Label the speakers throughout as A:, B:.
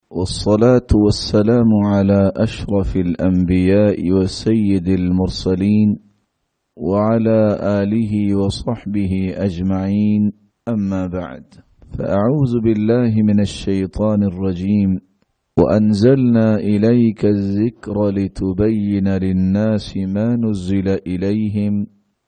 A: والصلاة والسلام على أشرف الأنبياء وسيد المرسلين وعلى آله وصحبه أجمعين، أما بعد، فأعوذ بالله من الشيطان الرجيم. وأنزلنا إليك الذكر لتبين للناس ما نزل إليهم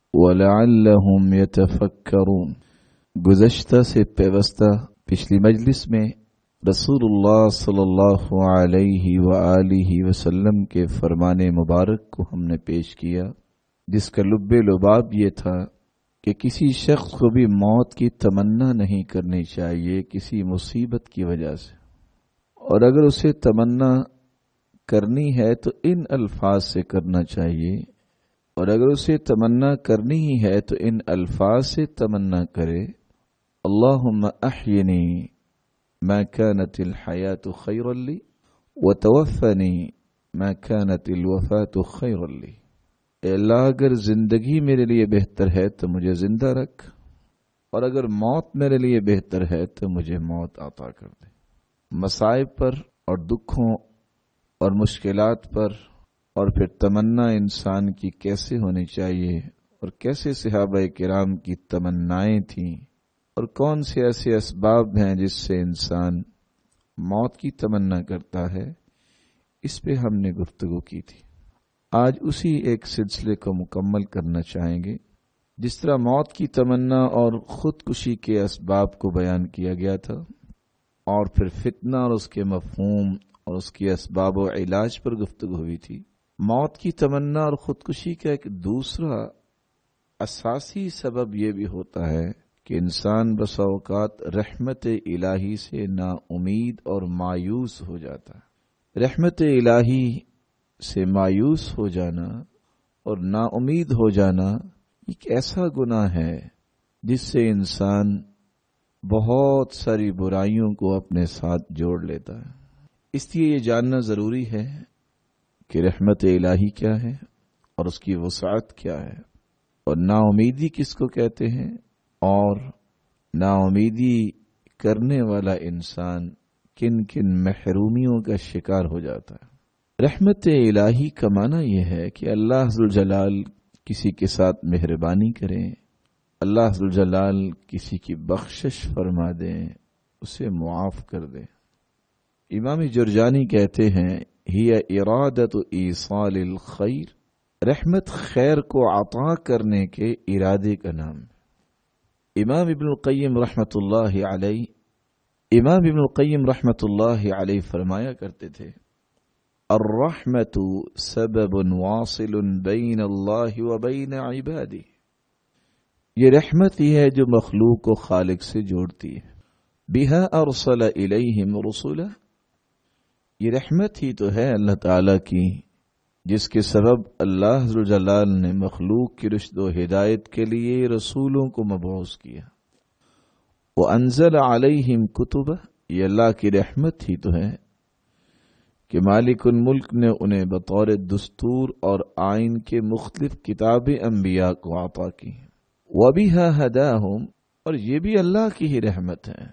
A: ولعلهم يتفكرون. گزشتہ سے پیوستہ پچھلی مجلس میں رسول اللہ صلی اللہ علیہ وآلہ وسلم کے فرمان مبارک کو ہم نے پیش کیا، جس کا لب لباب یہ تھا کہ کسی شخص کو بھی موت کی تمنا نہیں کرنی چاہیے کسی مصیبت کی وجہ سے، اور اگر اسے تمنا کرنی ہے تو ان الفاظ سے کرنا چاہیے، اور اگر اسے تمنا کرنی ہی ہے تو ان الفاظ سے تمنا کرے: اللہم احینی ما كانت الحیات خیرا لی وتوفنی ما كانت الوفات خیرا لی. اے اللہ، اگر زندگی میرے لیے بہتر ہے تو مجھے زندہ رکھ، اور اگر موت میرے لیے بہتر ہے تو مجھے موت عطا کر دے. مصائب پر اور دکھوں اور مشکلات پر اور پھر تمنا انسان کی کیسے ہونی چاہیے، اور کیسے صحابہ کرام کی تمنائیں تھیں، اور کون سے ایسے اسباب ہیں جس سے انسان موت کی تمنا کرتا ہے، اس پہ ہم نے گفتگو کی تھی. آج اسی ایک سلسلے کو مکمل کرنا چاہیں گے. جس طرح موت کی تمنا اور خودکشی کے اسباب کو بیان کیا گیا تھا، اور پھر فتنہ اور اس کے مفہوم اور اس کے اسباب و علاج پر گفتگو ہوئی تھی، موت کی تمنا اور خودکشی کا ایک دوسرا اساسی سبب یہ بھی ہوتا ہے کہ انسان بسا اوقات رحمت الہی سے نا امید اور مایوس ہو جاتا ہے. رحمت الہی سے مایوس ہو جانا اور نا امید ہو جانا ایک ایسا گناہ ہے جس سے انسان بہت ساری برائیوں کو اپنے ساتھ جوڑ لیتا ہے. اس لیے یہ جاننا ضروری ہے کہ رحمت الہی کیا ہے اور اس کی وسعت کیا ہے، اور نا امیدی کس کو کہتے ہیں، اور نا امیدی کرنے والا انسان کن کن محرومیوں کا شکار ہو جاتا ہے. رحمت الہی کا معنی یہ ہے کہ اللہ ذوالجلال کسی کے ساتھ مہربانی کریں، اللہ ذوالجلال کسی کی بخشش فرما دیں، اسے معاف کر دیں. امام جرجانی کہتے ہیں: ہی ارادت ایصال الخیر، رحمت خیر کو عطا کرنے کے ارادے کا نام ہے. امام ابن القیم رحمت اللہ علیہ فرمایا کرتے تھے: الرحمت سبب واصل بین اللہ و بین عبادہ. یہ رحمت ہی ہے جو مخلوق کو خالق سے جوڑتی ہے. بہا ارسل الیہم رسلا، یہ رحمت ہی تو ہے اللہ تعالی کی جس کے سبب اللہ ذوالجلال نے مخلوق کی رشد و ہدایت کے لیے رسولوں کو مبعوث کیا. وَأَنزَلَ عَلَيْهِمْ كُتُبَ، یہ اللہ کی رحمت ہی تو ہے کہ مالک الملک نے انہیں بطور دستور اور آئین کے مختلف کتابیں انبیاء کو عطا کی. وَبِهَا هَدَاهُمْ، اور یہ بھی اللہ کی ہی رحمت ہے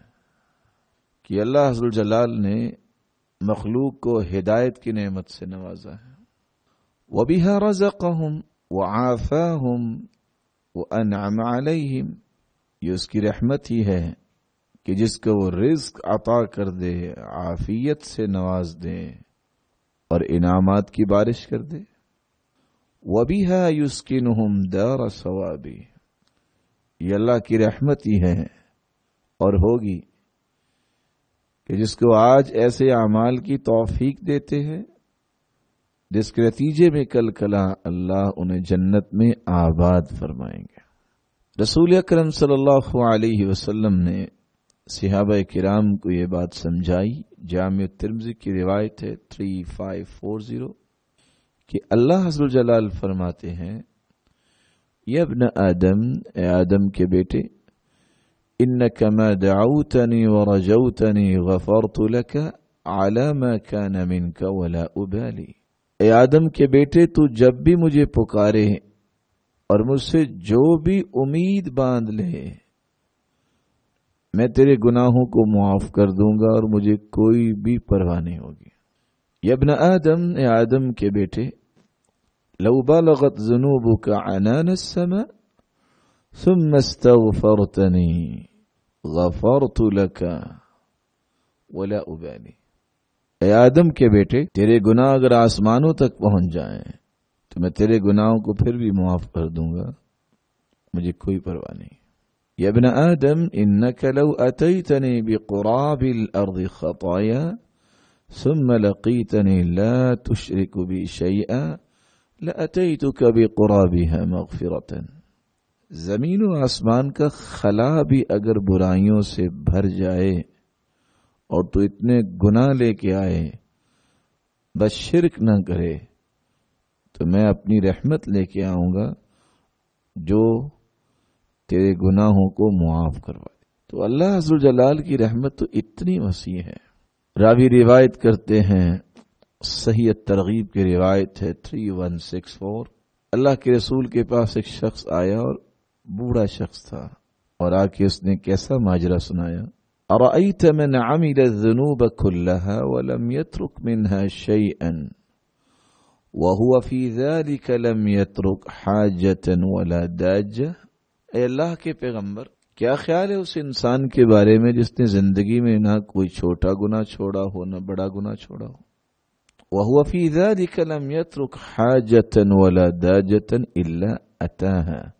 A: کہ اللہ ذوالجلال نے مخلوق کو ہدایت کی نعمت سے نوازا ہے. وَبِهَا رَزَقَهُمْ وَعَافَاهُمْ وَأَنْعَمَ عَلَيْهِمْ، یہ اس کی رحمت ہی ہے کہ جس کو وہ رزق عطا کر دے، عافیت سے نواز دے اور انعامات کی بارش کر دے. وَبِهَا يُسْكِنُهُمْ دَارَ ثَوَابِ، یہ اللہ کی رحمت ہی ہے اور ہوگی کہ جس کو آج ایسے اعمال کی توفیق دیتے ہیں جس کے نتیجے میں کل کلا اللہ انہیں جنت میں آباد فرمائیں گے. رسول اکرم صلی اللہ علیہ وسلم نے صحابہ کرام کو یہ بات سمجھائی. جامع ترمذی کی روایت ہے 3540 کہ اللہ عز و جلال فرماتے ہیں: یا ابن آدم، اے آدم کے بیٹے، انک ما دعوتنی ورجوتنی غفرت لک علی ما کان منک ولا ابالی. اے آدم کے بیٹے، تو جب بھی مجھے پکارے اور مجھ سے جو بھی امید باندھ لے، میں تیرے گناہوں کو معاف کر دوں گا اور مجھے کوئی بھی پرواہ نہیں ہوگی۔ یا ابن آدم، اے آدم کے بیٹے، لو بلغت ذنوبک عنان السماء ثم استغفرتنی غفرت لک ولا ابالی۔ اے آدم کے بیٹے، تیرے گناہ اگر آسمانوں تک پہنچ جائیں تو میں تیرے گناہوں کو پھر بھی معاف کر دوں گا، مجھے کوئی پرواہ نہیں۔ یا ابن آدم انک لو اتیتنی بقراب الارض خطایا ثم لقیتنی لا تشرک بی شیئا لاتیتک بقرابها مغفرتا۔ زمین و آسمان کا خلا بھی اگر برائیوں سے بھر جائے اور تو اتنے گناہ لے کے آئے بس شرک نہ کرے تو میں اپنی رحمت لے کے آؤں گا جو تیرے گناہوں کو معاف کروا دے۔ تو اللہ عز و جلال کی رحمت تو اتنی وسیع ہے۔ راوی روایت کرتے ہیں، صحیح ترغیب کی روایت ہے 3164، اللہ کے رسول کے پاس ایک شخص آیا اور بوڑھا شخص تھا، اور آ کے اس نے کیسا ماجرا سنایا، ارأیت من عمل الذنوب كلها ولم يترك منها شيئا وهو في ذلك لم يترك حاجة ولا داجة۔ اے اللہ کے پیغمبر، کیا خیال ہے اس انسان کے بارے میں جس نے زندگی میں نہ کوئی چھوٹا گناہ چھوڑا ہو نہ بڑا گناہ چھوڑا ہو، وهو في ذلك لم يترك حاجة ولا داجة إلا أتاها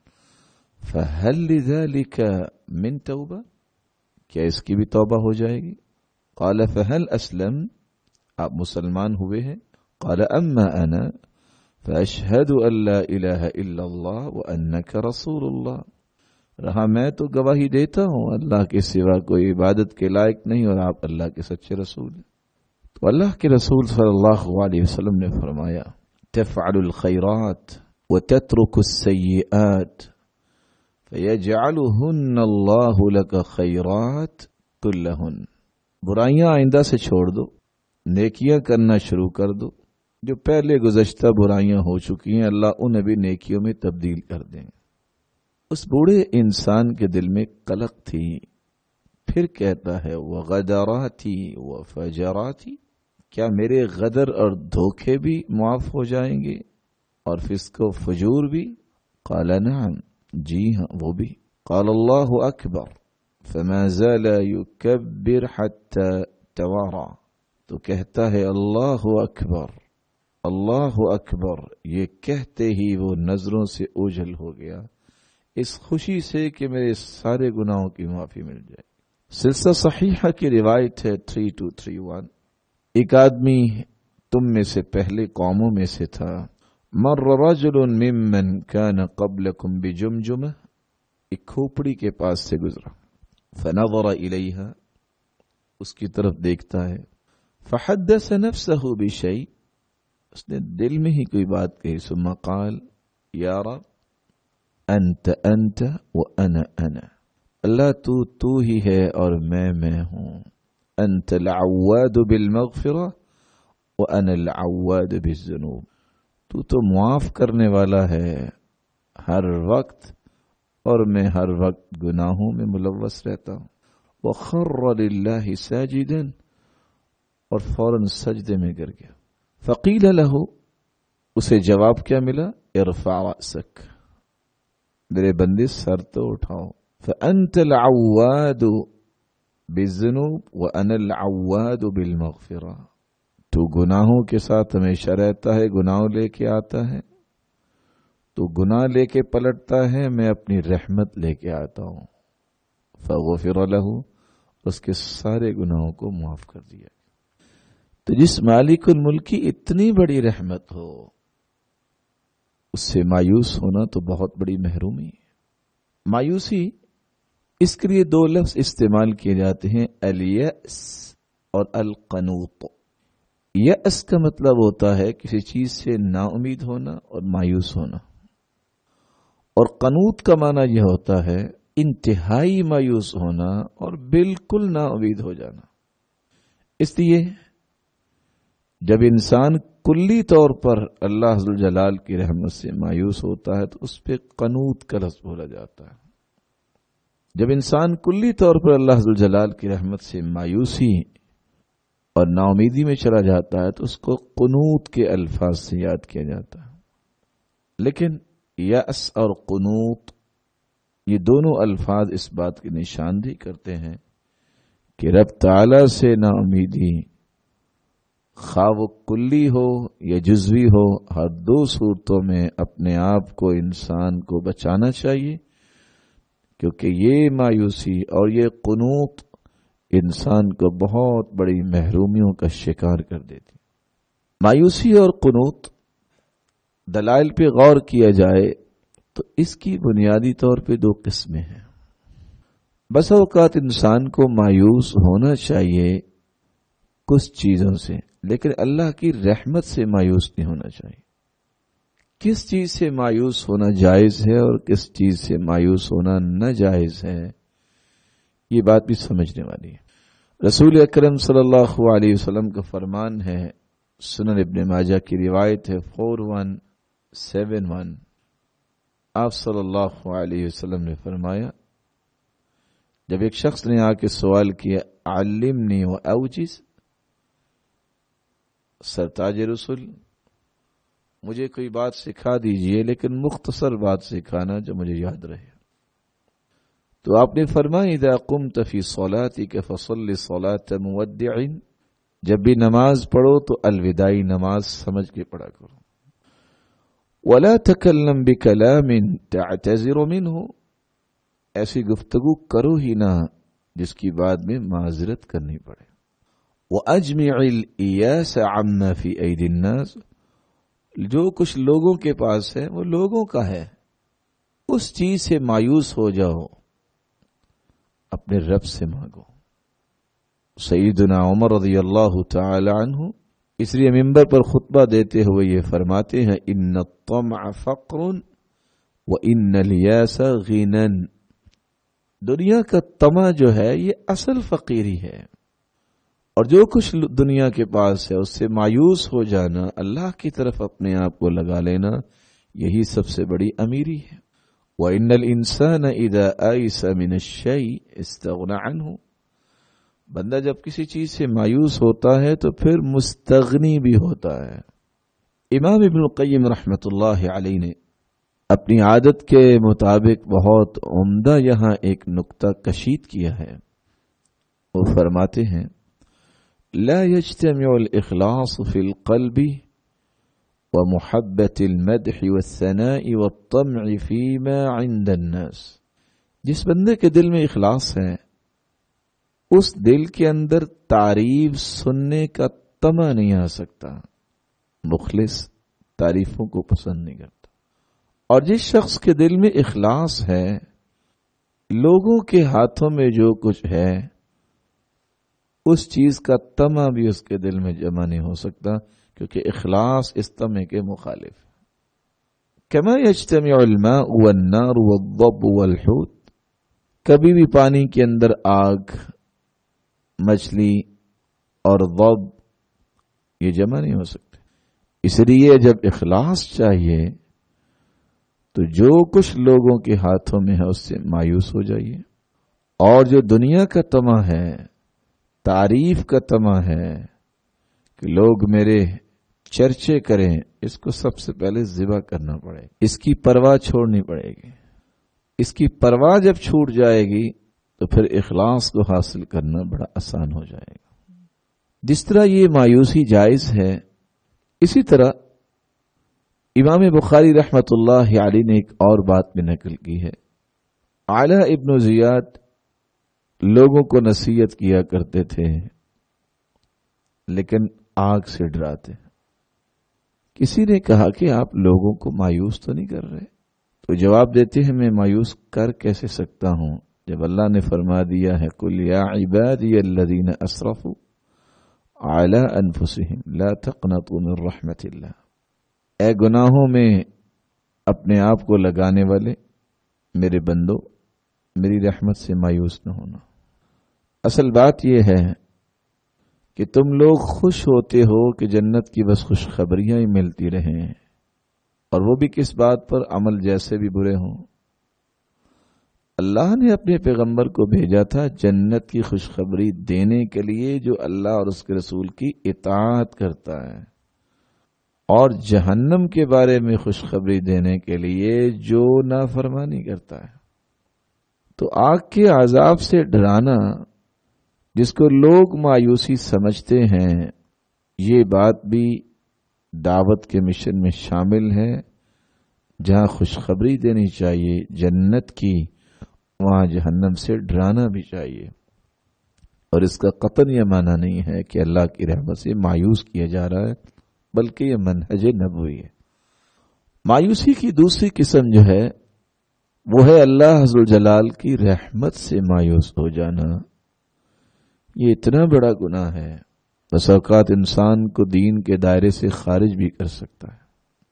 A: فهل لذلك من توبة؟ کیا اس کی بھی توبہ ہو جائے گی؟ قال فهل اسلم، آپ مسلمان ہوئے ہیں؟ قال اما انا فاشهد ان لا الہ الا اللہ وانک رسول اللہ، رہا میں تو گواہی دیتا ہوں اللہ کے سوا کوئی عبادت کے لائق نہیں اور آپ اللہ کے سچے رسول ہیں۔ تو اللہ کے رسول صلی اللہ علیہ وسلم نے فرمایا، تفعل الخیرات وتترک السیئات فَيَجْعَلُهُنَّ اللَّهُ لَكَ خَيْرَاتٍ كُلَّهُنَّ، برائیاں آئندہ سے چھوڑ دو، نیکیاں کرنا شروع کر دو، جو پہلے گزشتہ برائیاں ہو چکی ہیں اللہ انہیں بھی نیکیوں میں تبدیل کر دیں۔ اس بوڑھے انسان کے دل میں قلق تھی، پھر کہتا ہے وَغَدَرَاتِي وَفَجَرَاتِي، کیا میرے غدر اور دھوکے بھی معاف ہو جائیں گے اور فسق و فجور بھی؟ قال نعم، جی ہاں وہ بھی۔ قال اللہ اکبر فما زال یکبر حتی توارا، تو کہتا ہے اللہ اکبر اللہ اکبر، یہ کہتے ہی وہ نظروں سے اوجھل ہو گیا اس خوشی سے کہ میرے سارے گناہوں کی معافی مل جائے۔ سلسلہ صحیحہ کی روایت ہے 3231، ایک آدمی تم میں سے پہلے قوموں میں سے تھا، مر رجل ممن كان قبلكم بجمجمہ، ایک کھوپڑی کے پاس سے گزرا، فنظر الیہا، اس کی طرف دیکھتا ہے، فحدث نفسه بشیء، اس نے دل میں ہی کوئی بات کہی، ثم قال یا رب انت انت وانا انا، اللہ تو ہی ہے اور میں ہوں، انت العواد بالمغفرہ وانا العواد بالذنوب، تو معاف کرنے والا ہے ہر وقت اور میں ہر وقت گناہوں میں ملوث رہتا ہوں۔ وخر للہ ساجدا، اور فوراً سجدے میں گر گیا۔ فقیل لہ، اسے جواب کیا ملا؟ ارفع رأسک، میرے بندے سر تو اٹھاؤ، فانت العواد بالذنوب وانا العواد بالمغفرہ، تو گناہوں کے ساتھ ہمیشہ رہتا ہے، گناہوں لے کے آتا ہے، تو گناہ لے کے پلٹتا ہے، میں اپنی رحمت لے کے آتا ہوں۔ فغفر لہ، اس کے سارے گناہوں کو معاف کر دیا۔ تو جس مالک الملک کی اتنی بڑی رحمت ہو، اس سے مایوس ہونا تو بہت بڑی محرومی ہے۔ مایوسی، اس کے لیے دو لفظ استعمال کیے جاتے ہیں، الیأس اور القنوط۔ یأس کا مطلب ہوتا ہے کسی چیز سے نا امید ہونا اور مایوس ہونا، اور قنوط کا معنی یہ ہوتا ہے انتہائی مایوس ہونا اور بالکل نا امید ہو جانا۔ اس لیے جب انسان کلی طور پر اللہ عز و جلال کی رحمت سے مایوس ہوتا ہے تو اس پہ قنوط کا لفظ بولا جاتا ہے۔ جب انسان کلی طور پر اللہ ذو الجلال کی رحمت سے مایوسی اور نا امیدی میں چلا جاتا ہے تو اس کو قنوت کے الفاظ سے یاد کیا جاتا ہے. لیکن یأس اور قنوت یہ دونوں الفاظ اس بات کی نشاندہی کرتے ہیں کہ رب تعالی سے نا امیدی خواہ وہ کلی ہو یا جزوی ہو، ہر دو صورتوں میں اپنے آپ کو انسان کو بچانا چاہیے، کیونکہ یہ مایوسی اور یہ قنوت انسان کو بہت بڑی محرومیوں کا شکار کر دیتی. مایوسی اور قنوت دلائل پہ غور کیا جائے تو اس کی بنیادی طور پہ دو قسمیں ہیں. بس اوقات انسان کو مایوس ہونا چاہیے کچھ چیزوں سے، لیکن اللہ کی رحمت سے مایوس نہیں ہونا چاہیے. کس چیز سے مایوس ہونا جائز ہے اور کس چیز سے مایوس ہونا ناجائز ہے، یہ بات بھی سمجھنے والی ہے. رسول اکرم صلی اللہ علیہ وسلم کا فرمان ہے، سنن ابن ماجہ کی روایت ہے 4171. آپ صلی اللہ علیہ وسلم نے فرمایا، جب ایک شخص نے آ کے سوال کیا علمنی و اوجز، سرتاج رسول مجھے کوئی بات سکھا دیجئے لیکن مختصر بات سکھانا جو مجھے یاد رہے. تو آپ نے فرمایا اذا قمت فی صلاتک فصل صلاة مودع، جب بھی نماز پڑھو تو الوداعی نماز سمجھ کے پڑھا کرو. ولا تکلم بکلام تعتذر منہ، ایسی گفتگو کرو ہی نہ جس کی بعد میں معذرت کرنی پڑے. وَأَجْمِعِ الْإِيَاسَ عَمَّا فِي أَيْدِ النَّاسِ، جو کچھ لوگوں کے پاس ہے وہ لوگوں کا ہے، اس چیز سے مایوس ہو جاؤ، اپنے رب سے مانگو. سیدنا عمر رضی اللہ تعالی عنہ اس لیے ممبر پر خطبہ دیتے ہوئے یہ فرماتے ہیں ان الطمع فقر وان الیاس غنى، دنیا کا طمع جو ہے یہ اصل فقیری ہے، اور جو کچھ دنیا کے پاس ہے اس سے مایوس ہو جانا، اللہ کی طرف اپنے آپ کو لگا لینا، یہی سب سے بڑی امیری ہے. وَإِنَّ الْإِنسَانَ إِذَا آئِسَ مِنَ الشَّيْءِ اسْتَغْنَى عَنْهُ، بندہ جب کسی چیز سے مایوس ہوتا ہے تو پھر مستغنی بھی ہوتا ہے. امام ابن القیم رحمۃ اللہ علیہ نے اپنی عادت کے مطابق بہت عمدہ یہاں ایک نقطہ کشید کیا ہے. وہ فرماتے ہیں لا يجتمع الاخلاص في القلب ومحبة المدح والثناء والطمع فيما عند الناس، جس بندے کے دل میں اخلاص ہے اس دل کے اندر تعریف سننے کا طمع نہیں آ سکتا، مخلص تعریفوں کو پسند نہیں کرتا. اور جس شخص کے دل میں اخلاص ہے، لوگوں کے ہاتھوں میں جو کچھ ہے اس چیز کا طمع بھی اس کے دل میں جمع نہیں ہو سکتا، کیونکہ اخلاص اس طمع کے مخالف ہے. کما یجتمع الماء والنار والضب والحوت، کبھی بھی پانی کے اندر آگ، مچھلی اور ضب یہ جمع نہیں ہو سکتے. اس لیے جب اخلاص چاہیے تو جو کچھ لوگوں کے ہاتھوں میں ہے اس سے مایوس ہو جائیے، اور جو دنیا کا طمع ہے، تعریف کا طمع ہے کہ لوگ میرے چرچے کریں، اس کو سب سے پہلے ذبح کرنا پڑے گا، اس کی پرواہ چھوڑنی پڑے گی. اس کی پرواہ جب چھوٹ جائے گی تو پھر اخلاص کو حاصل کرنا بڑا آسان ہو جائے گا. جس طرح یہ مایوسی جائز ہے، اسی طرح امام بخاری رحمۃ اللہ علیہ نے ایک اور بات میں نقل کی ہے. علاء ابن زیاد لوگوں کو نصیحت کیا کرتے تھے لیکن آگ سے ڈراتے. کسی نے کہا کہ آپ لوگوں کو مایوس تو نہیں کر رہے؟ تو جواب دیتے ہیں میں مایوس کر کیسے سکتا ہوں جب اللہ نے فرما دیا ہے قل یا عبادی الذین اسرفوا علی انفسہم لا تقنطوا من رحمت اللہ، اے گناہوں میں اپنے آپ کو لگانے والے میرے بندو، میری رحمت سے مایوس نہ ہونا. اصل بات یہ ہے کہ تم لوگ خوش ہوتے ہو کہ جنت کی بس خوشخبریاں ہی ملتی رہیں، اور وہ بھی کس بات پر؟ عمل جیسے بھی برے ہوں. اللہ نے اپنے پیغمبر کو بھیجا تھا جنت کی خوشخبری دینے کے لیے جو اللہ اور اس کے رسول کی اطاعت کرتا ہے، اور جہنم کے بارے میں خوشخبری دینے کے لیے جو نافرمانی کرتا ہے۔ تو آگ کے عذاب سے ڈرانا، جس کو لوگ مایوسی سمجھتے ہیں، یہ بات بھی دعوت کے مشن میں شامل ہے۔ جہاں خوشخبری دینی چاہیے جنت کی، وہاں جہنم سے ڈرانا بھی چاہیے۔ اور اس کا قطعاً یہ معنی نہیں ہے کہ اللہ کی رحمت سے مایوس کیا جا رہا ہے، بلکہ یہ منہج نبوی ہے۔ مایوسی کی دوسری قسم جو ہے وہ ہے اللہ عز و جلال کی رحمت سے مایوس ہو جانا۔ یہ اتنا بڑا گناہ ہے، بس اوقات انسان کو دین کے دائرے سے خارج بھی کر سکتا ہے۔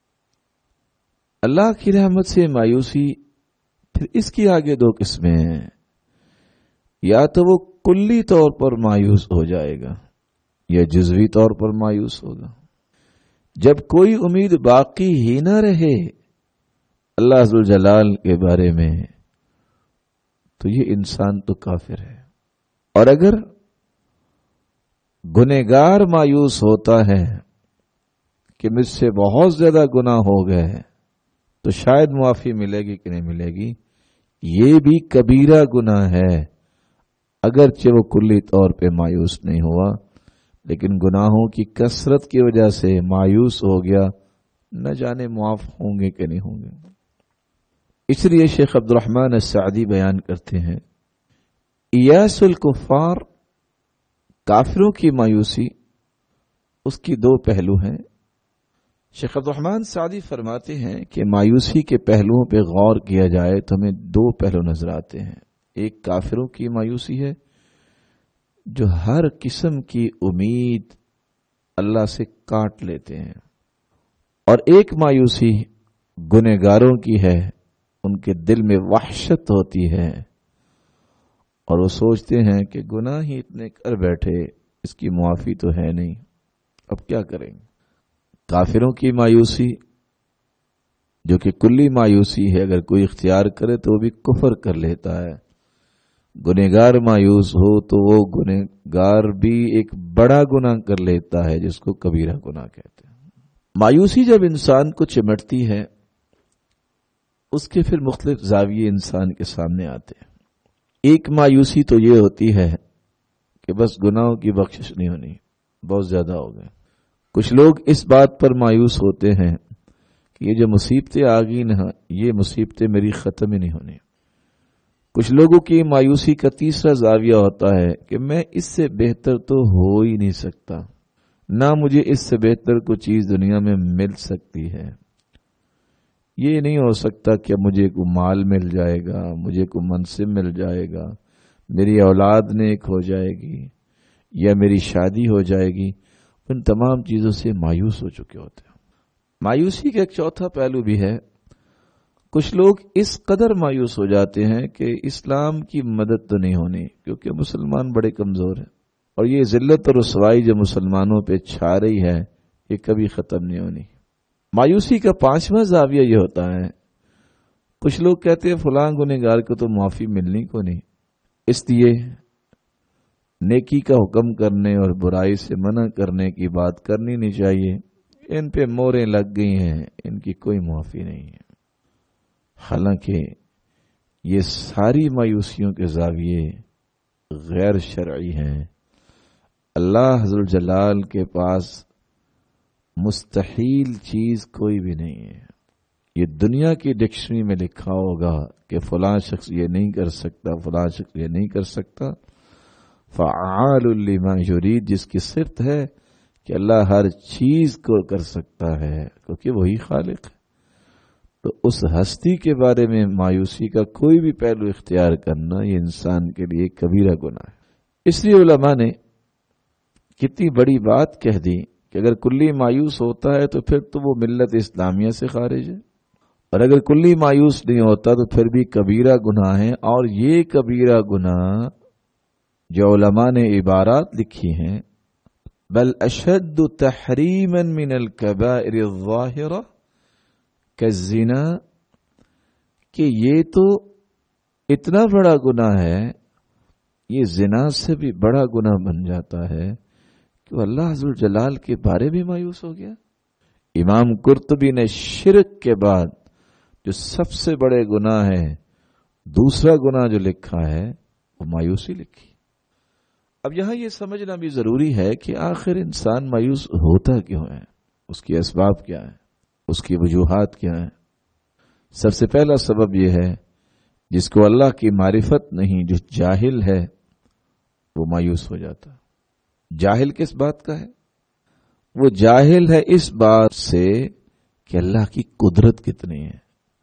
A: اللہ کی رحمت سے مایوسی، پھر اس کی آگے دو قسمیں ہیں۔ یا تو وہ کلی طور پر مایوس ہو جائے گا یا جزوی طور پر مایوس ہوگا۔ جب کوئی امید باقی ہی نہ رہے اللہ عز و جلال کے بارے میں، تو یہ انسان تو کافر ہے۔ اور اگر گنہگار مایوس ہوتا ہے کہ مجھ سے بہت زیادہ گناہ ہو گئے، تو شاید معافی ملے گی کہ نہیں ملے گی، یہ بھی کبیرہ گناہ ہے، اگرچہ وہ کلی طور پہ مایوس نہیں ہوا، لیکن گناہوں کی کثرت کی وجہ سے مایوس ہو گیا، نہ جانے معاف ہوں گے کہ نہیں ہوں گے۔ اس لیے شیخ عبد الرحمن السعدی بیان کرتے ہیں، ایاس الکفار، کافروں کی مایوسی، اس کی دو پہلو ہیں۔ شیخ عبد الرحمن سعدی فرماتے ہیں کہ مایوسی کے پہلوؤں پہ غور کیا جائے تو ہمیں دو پہلو نظر آتے ہیں۔ ایک کافروں کی مایوسی ہے جو ہر قسم کی امید اللہ سے کاٹ لیتے ہیں، اور ایک مایوسی گنہگاروں کی ہے، ان کے دل میں وحشت ہوتی ہے اور وہ سوچتے ہیں کہ گناہ ہی اتنے کر بیٹھے، اس کی معافی تو ہے نہیں، اب کیا کریں گے۔ کافروں کی مایوسی جو کہ کلی مایوسی ہے، اگر کوئی اختیار کرے تو وہ بھی کفر کر لیتا ہے۔ گنہگار مایوس ہو تو وہ گنہگار بھی ایک بڑا گناہ کر لیتا ہے، جس کو کبیرہ گناہ کہتے ہیں۔ مایوسی جب انسان کو چمٹتی ہے، اس کے پھر مختلف زاویے انسان کے سامنے آتے ہیں۔ ایک مایوسی تو یہ ہوتی ہے کہ بس گناہوں کی بخشش نہیں ہونی، بہت زیادہ ہو گئے۔ کچھ لوگ اس بات پر مایوس ہوتے ہیں کہ یہ جو مصیبتیں آ گئی نا، یہ مصیبتیں میری ختم ہی نہیں ہونی۔ کچھ لوگوں کی مایوسی کا تیسرا زاویہ ہوتا ہے کہ میں اس سے بہتر تو ہو ہی نہیں سکتا، نہ مجھے اس سے بہتر کوئی چیز دنیا میں مل سکتی ہے۔ یہ نہیں ہو سکتا کہ مجھے کوئی مال مل جائے گا، مجھے کوئی منصب مل جائے گا، میری اولاد نیک ہو جائے گی، یا میری شادی ہو جائے گی۔ ان تمام چیزوں سے مایوس ہو چکے ہوتے ہیں۔ مایوسی کا ایک چوتھا پہلو بھی ہے۔ کچھ لوگ اس قدر مایوس ہو جاتے ہیں کہ اسلام کی مدد تو نہیں ہونی، کیونکہ مسلمان بڑے کمزور ہیں، اور یہ ذلت اور رسوائی جو مسلمانوں پہ چھا رہی ہے، یہ کبھی ختم نہیں ہونی۔ مایوسی کا پانچواں زاویہ یہ ہوتا ہے، کچھ لوگ کہتے ہیں فلاں گنہگار کو تو معافی ملنی کو نہیں، اس لیے نیکی کا حکم کرنے اور برائی سے منع کرنے کی بات کرنی نہیں چاہیے، ان پہ موریں لگ گئی ہیں، ان کی کوئی معافی نہیں ہے۔ حالانکہ یہ ساری مایوسیوں کے زاویے غیر شرعی ہیں۔ اللہ عز و جلال کے پاس مستحیل چیز کوئی بھی نہیں ہے۔ یہ دنیا کی ڈکشنری میں لکھا ہوگا کہ فلاں شخص یہ نہیں کر سکتا، فلاں شخص یہ نہیں کر سکتا، فعال لما یرید، جس کی صفت ہے کہ اللہ ہر چیز کو کر سکتا ہے، کیونکہ وہی خالق ہے۔ تو اس ہستی کے بارے میں مایوسی کا کوئی بھی پہلو اختیار کرنا، یہ انسان کے لیے کبیرہ گناہ ہے۔ اس لیے علماء نے کتنی بڑی بات کہہ دی کہ اگر کلی مایوس ہوتا ہے تو پھر تو وہ ملت اسلامیہ سے خارج ہے، اور اگر کلی مایوس نہیں ہوتا تو پھر بھی کبیرہ گناہ ہے۔ اور یہ کبیرہ گناہ جو علماء نے عبارات لکھی ہیں، بل اشد تحریما من الکبائر الظاہرہ کالزنا، کہ یہ تو اتنا بڑا گناہ ہے، یہ زنا سے بھی بڑا گناہ بن جاتا ہے کہ وہ اللہ عز وجل کے بارے میں مایوس ہو گیا۔ امام قرطبی نے شرک کے بعد جو سب سے بڑے گناہ ہے، دوسرا گناہ جو لکھا ہے وہ مایوسی لکھی۔ اب یہاں یہ سمجھنا بھی ضروری ہے کہ آخر انسان مایوس ہوتا کیوں ہے، اس کی اسباب کیا ہے، اس کی وجوہات کیا ہیں۔ سب سے پہلا سبب یہ ہے، جس کو اللہ کی معرفت نہیں، جو جاہل ہے وہ مایوس ہو جاتا۔ جاہل کس بات کا ہے؟ وہ جاہل ہے اس بات سے کہ اللہ کی قدرت کتنی ہے۔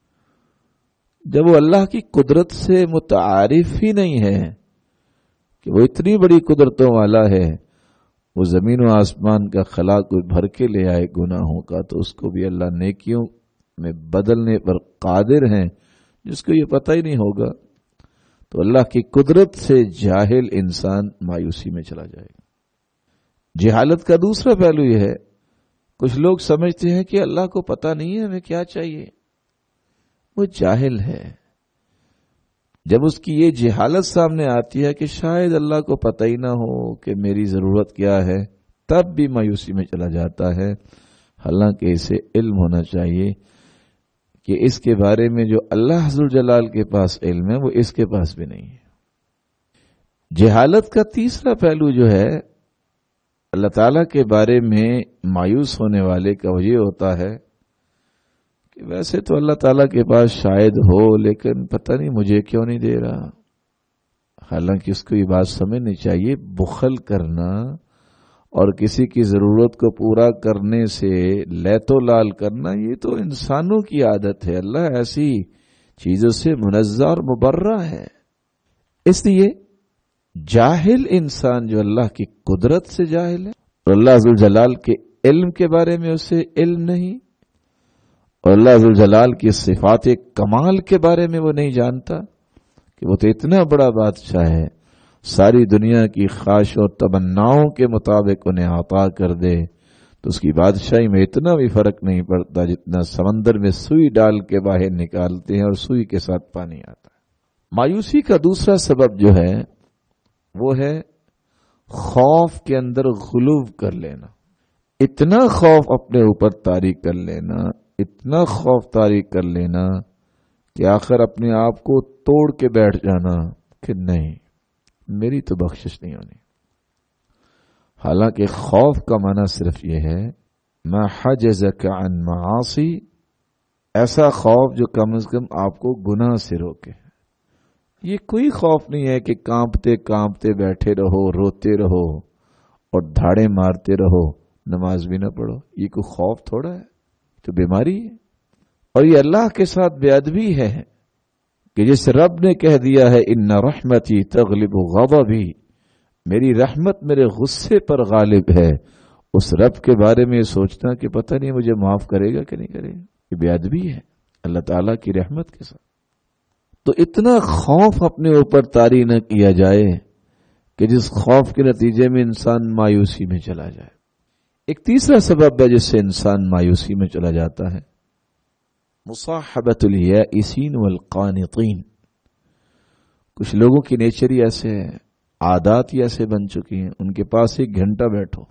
A: جب وہ اللہ کی قدرت سے متعارف ہی نہیں ہے کہ وہ اتنی بڑی قدرتوں والا ہے، وہ زمین و آسمان کا خلا کو بھر کے لے آئے گناہوں کا، تو اس کو بھی اللہ نیکیوں میں بدلنے پر قادر ہیں، جس کو یہ پتہ ہی نہیں ہوگا۔ تو اللہ کی قدرت سے جاہل انسان مایوسی میں چلا جائے گا۔ جہالت کا دوسرا پہلو یہ ہے، کچھ لوگ سمجھتے ہیں کہ اللہ کو پتہ نہیں ہے ہمیں کیا چاہیے، وہ جاہل ہے۔ جب اس کی یہ جہالت سامنے آتی ہے کہ شاید اللہ کو پتہ ہی نہ ہو کہ میری ضرورت کیا ہے، تب بھی مایوسی میں چلا جاتا ہے، حالانکہ اسے علم ہونا چاہیے کہ اس کے بارے میں جو اللہ ذوالجلال کے پاس علم ہے وہ اس کے پاس بھی نہیں ہے۔ جہالت کا تیسرا پہلو جو ہے، اللہ تعالیٰ کے بارے میں مایوس ہونے والے کا یہ ہوتا ہے کہ ویسے تو اللہ تعالیٰ کے پاس شاید ہو، لیکن پتہ نہیں مجھے کیوں نہیں دے رہا۔ حالانکہ اس کو یہ بات سمجھنی چاہیے، بخل کرنا اور کسی کی ضرورت کو پورا کرنے سے لیت و لال کرنا، یہ تو انسانوں کی عادت ہے۔ اللہ ایسی چیزوں سے منزہ اور مبرہ ہے۔ اس لیے جاہل انسان جو اللہ کی قدرت سے جاہل ہے اور اللہ ذوالجلال کے علم کے بارے میں اسے علم نہیں، اور اللہ ذوالجلال کی صفات کمال کے بارے میں وہ نہیں جانتا کہ وہ تو اتنا بڑا بادشاہ ہے، ساری دنیا کی خواہش اور تمناؤں کے مطابق انہیں عطا کر دے، تو اس کی بادشاہی میں اتنا بھی فرق نہیں پڑتا جتنا سمندر میں سوئی ڈال کے باہر نکالتے ہیں اور سوئی کے ساتھ پانی آتا ہے۔ مایوسی کا دوسرا سبب جو ہے وہ ہے خوف کے اندر غلو کر لینا، اتنا خوف اپنے اوپر طاری کر لینا، اتنا خوف طاری کر لینا کہ آخر اپنے آپ کو توڑ کے بیٹھ جانا کہ نہیں، میری تو بخشش نہیں ہونی۔ حالانکہ خوف کا معنی صرف یہ ہے، ما حجزک عن معاصی، ایسا خوف جو کم از کم آپ کو گناہ سے روکے۔ یہ کوئی خوف نہیں ہے کہ کانپتے کانپتے بیٹھے رہو، روتے رہو اور دھاڑے مارتے رہو، نماز بھی نہ پڑھو۔ یہ کوئی خوف تھوڑا ہے، تو بیماری ہے۔ اور یہ اللہ کے ساتھ بے ادبی ہے کہ جس رب نے کہہ دیا ہے ان رحمتی تغلب غضبی، میری رحمت میرے غصے پر غالب ہے، اس رب کے بارے میں سوچنا کہ پتہ نہیں مجھے معاف کرے گا کہ نہیں کرے گا، یہ بے ادبی ہے اللہ تعالیٰ کی رحمت کے ساتھ۔ تو اتنا خوف اپنے اوپر طاری نہ کیا جائے کہ جس خوف کے نتیجے میں انسان مایوسی میں چلا جائے۔ ایک تیسرا سبب ہے جس سے انسان مایوسی میں چلا جاتا ہے، مصاحبۃ الیائسین والقانطین۔ کچھ لوگوں کی نیچر ہی ایسے ہے، عادات ہی ایسے بن چکی ہیں، ان کے پاس 1 گھنٹہ بیٹھو،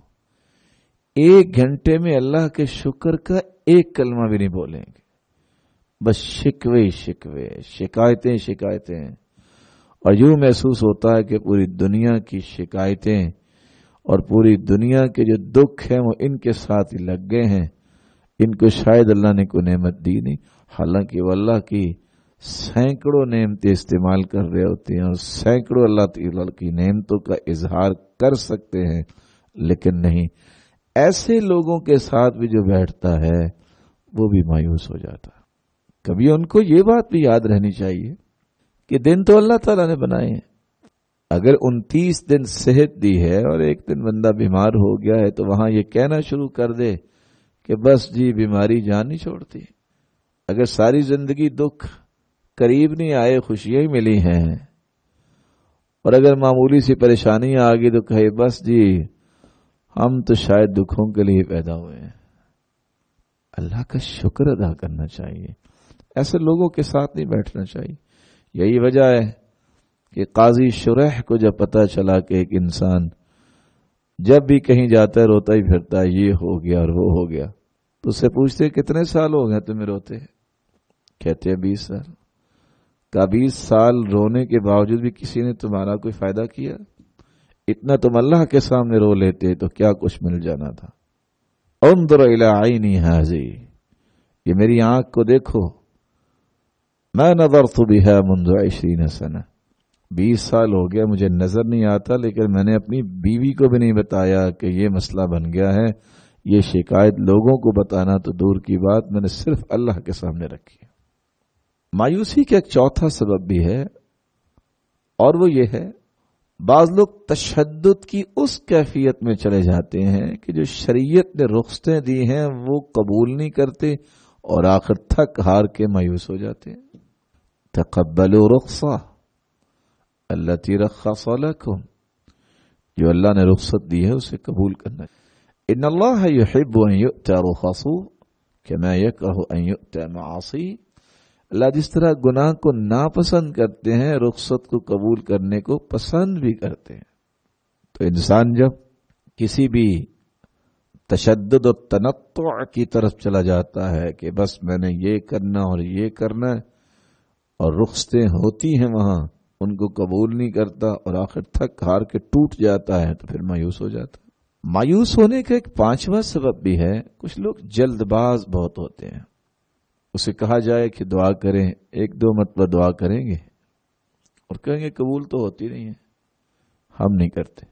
A: 1 گھنٹے میں اللہ کے شکر کا ایک کلمہ بھی نہیں بولیں گے، بس شکوے شکوے، شکایتیں شکایتیں، اور یوں محسوس ہوتا ہے کہ پوری دنیا کی شکایتیں اور پوری دنیا کے جو دکھ ہیں وہ ان کے ساتھ ہی لگ گئے ہیں، ان کو شاید اللہ نے کوئی نعمت دی نہیں، حالانکہ وہ اللہ کی سینکڑوں نعمتیں استعمال کر رہے ہوتے ہیں اور سینکڑوں اللہ تعالیٰ کی نعمتوں کا اظہار کر سکتے ہیں، لیکن نہیں۔ ایسے لوگوں کے ساتھ بھی جو بیٹھتا ہے وہ بھی مایوس ہو جاتا ہے۔ کبھی ان کو یہ بات بھی یاد رہنی چاہیے کہ دن تو اللہ تعالیٰ نے بنائے ہیں، اگر 29 دن صحت دی ہے اور ایک دن بندہ بیمار ہو گیا ہے تو وہاں یہ کہنا شروع کر دے کہ بس جی بیماری جان نہیں چھوڑتی۔ اگر ساری زندگی دکھ قریب نہیں آئے، خوشیاں ہی ملی ہیں، اور اگر معمولی سی پریشانی آ گئی تو کہے بس جی ہم تو شاید دکھوں کے لیے پیدا ہوئے ہیں۔ اللہ کا شکر ادا کرنا چاہیے، ایسے لوگوں کے ساتھ نہیں بیٹھنا چاہیے۔ یہی وجہ ہے کہ قاضی شریح کو جب پتہ چلا کہ ایک انسان جب بھی کہیں جاتا ہے روتا ہی پھرتا ہے، یہ ہو گیا اور وہ ہو گیا، تو اس سے پوچھتے کتنے سال ہو گئے تمہیں روتے؟ کہتے ہیں 20 سال۔ کا 20 سال رونے کے باوجود بھی کسی نے تمہارا کوئی فائدہ کیا؟ اتنا تم اللہ کے سامنے رو لیتے تو کیا کچھ مل جانا تھا۔ انظر الی عینی ھذی، یہ میری آنکھ کو دیکھو، میں نظرت بها منذ 20 سنہ، 20 سال ہو گیا مجھے نظر نہیں آتا، لیکن میں نے اپنی بیوی کو بھی نہیں بتایا کہ یہ مسئلہ بن گیا ہے، یہ شکایت لوگوں کو بتانا تو دور کی بات، میں نے صرف اللہ کے سامنے رکھی ہے۔ مایوسی کا ایک چوتھا سبب بھی ہے، اور وہ یہ ہے بعض لوگ تشدد کی اس کیفیت میں چلے جاتے ہیں کہ جو شریعت نے رخصتیں دی ہیں وہ قبول نہیں کرتے اور آخر تھک ہار کے مایوس ہو جاتے ہیں۔ تقبلوا رخصہ التی رخص لکم، جو اللہ نے رخصت دی ہے اسے قبول کرنا۔ ان اللہ یحب ان یؤتی رخصہ کما یکرہ ان یؤتی معاصیہ، اللہ جس طرح گناہ کو ناپسند کرتے ہیں رخصت کو قبول کرنے کو پسند بھی کرتے ہیں۔ تو انسان جب کسی بھی تشدد اور تنطع کی طرف چلا جاتا ہے کہ بس میں نے یہ کرنا اور یہ کرنا ہے، اور رخصتیں ہوتی ہیں وہاں ان کو قبول نہیں کرتا اور آخر تھک ہار کے ٹوٹ جاتا ہے، تو پھر مایوس ہو جاتا ہے۔ مایوس ہونے کا ایک پانچواں سبب بھی ہے، کچھ لوگ جلد باز بہت ہوتے ہیں۔ اسے کہا جائے کہ دعا کریں، 1-2 مرتبہ دعا کریں گے اور کہیں گے قبول تو ہوتی نہیں ہے، ہم نہیں کرتے۔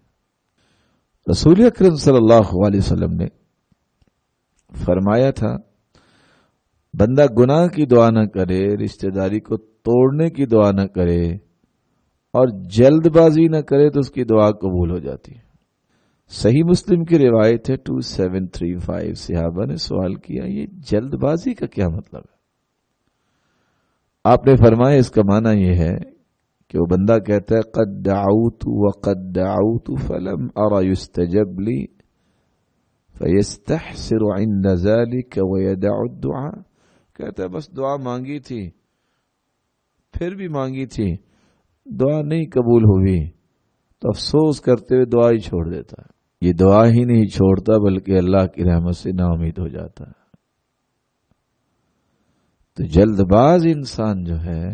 A: رسول اکرم صلی اللہ علیہ وسلم نے فرمایا تھا بندہ گناہ کی دعا نہ کرے، رشتہ داری کو توڑنے کی دعا نہ کرے اور جلد بازی نہ کرے تو اس کی دعا قبول ہو جاتی ہے۔ صحیح مسلم کی روایت ہے 2735، صحابہ نے سوال کیا یہ جلد بازی کا کیا مطلب ہے؟ آپ نے فرمایا اس کا معنی یہ ہے کہ وہ بندہ کہتا ہے قد دعوت وقد دعوت فلم ارى يستجب لي فيستحسر عند ذلك ويدع الدعاء، کہتا ہے بس دعا مانگی تھی، پھر بھی مانگی تھی، دعا نہیں قبول ہوئی، تو افسوس کرتے ہوئے دعا ہی چھوڑ دیتا ہے۔ یہ دعا ہی نہیں چھوڑتا بلکہ اللہ کی رحمت سے نا امید ہو جاتا ہے۔ تو جلد باز انسان جو ہے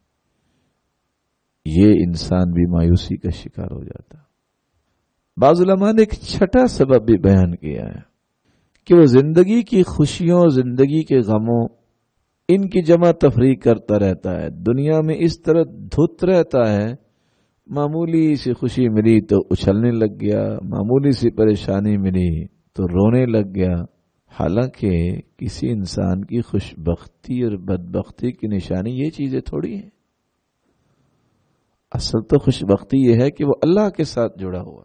A: یہ انسان بھی مایوسی کا شکار ہو جاتا ہے۔ بعض علماء نے ایک چھٹا سبب بھی بیان کیا ہے کہ وہ زندگی کی خوشیوں، زندگی کے غموں، ان کی جمع تفریق کرتا رہتا ہے، دنیا میں اس طرح دھت رہتا ہے، معمولی سی خوشی ملی تو اچھلنے لگ گیا، معمولی سی پریشانی ملی تو رونے لگ گیا۔ حالانکہ کسی انسان کی خوش بختی اور بدبختی کی نشانی یہ چیزیں تھوڑی ہیں۔ اصل تو خوش بختی یہ ہے کہ وہ اللہ کے ساتھ جڑا ہوا،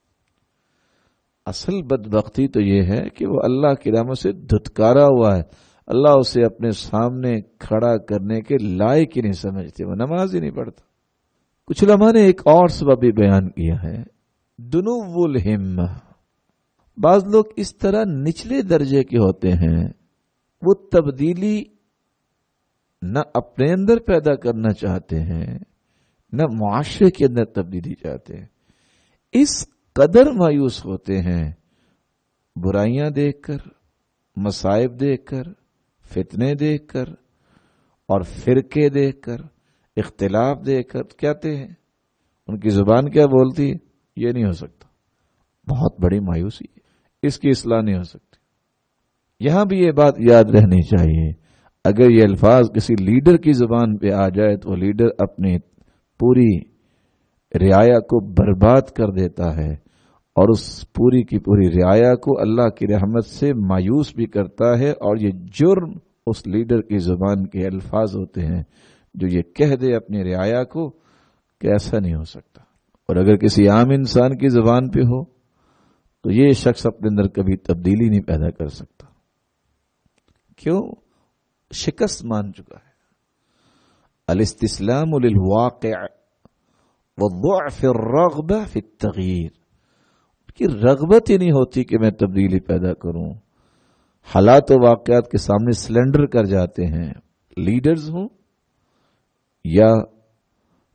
A: اصل بدبختی تو یہ ہے کہ وہ اللہ کی رحمت سے دھتکارا ہوا ہے، اللہ اسے اپنے سامنے کھڑا کرنے کے لائق ہی نہیں سمجھتے، وہ نماز ہی نہیں پڑھتا۔ کچھ علماء نے ایک اور سبب بھی بیان کیا ہے، دنو الہمہ۔ بعض لوگ اس طرح نچلے درجے کے ہوتے ہیں، وہ تبدیلی نہ اپنے اندر پیدا کرنا چاہتے ہیں نہ معاشرے کے اندر تبدیلی چاہتے ہیں، اس قدر مایوس ہوتے ہیں برائیاں دیکھ کر، مصائب دیکھ کر، فتنے دیکھ کر اور فرقے دیکھ کر، اختلاف دیکھ کر، کہتے ہیں ان کی زبان کیا بولتی ہے، یہ نہیں ہو سکتا، بہت بڑی مایوسی ہے، اس کی اصلاح نہیں ہو سکتی۔ یہاں بھی یہ بات یاد رہنی چاہیے، اگر یہ الفاظ کسی لیڈر کی زبان پہ آ جائے تو وہ لیڈر اپنی پوری رعایا کو برباد کر دیتا ہے اور اس پوری کی پوری رعایا کو اللہ کی رحمت سے مایوس بھی کرتا ہے، اور یہ جرم اس لیڈر کی زبان کے الفاظ ہوتے ہیں جو یہ کہہ دے اپنی رعایا کو کہ ایسا نہیں ہو سکتا۔ اور اگر کسی عام انسان کی زبان پہ ہو تو یہ شخص اپنے اندر کبھی تبدیلی نہیں پیدا کر سکتا، کیوں؟ شکست مان چکا ہے۔ الاستسلام للواقع وضعف الرغبہ فی التغییر، کہ رغبت ہی نہیں ہوتی کہ میں تبدیلی پیدا کروں، حالات و واقعات کے سامنے سلنڈر کر جاتے ہیں، لیڈرز ہوں یا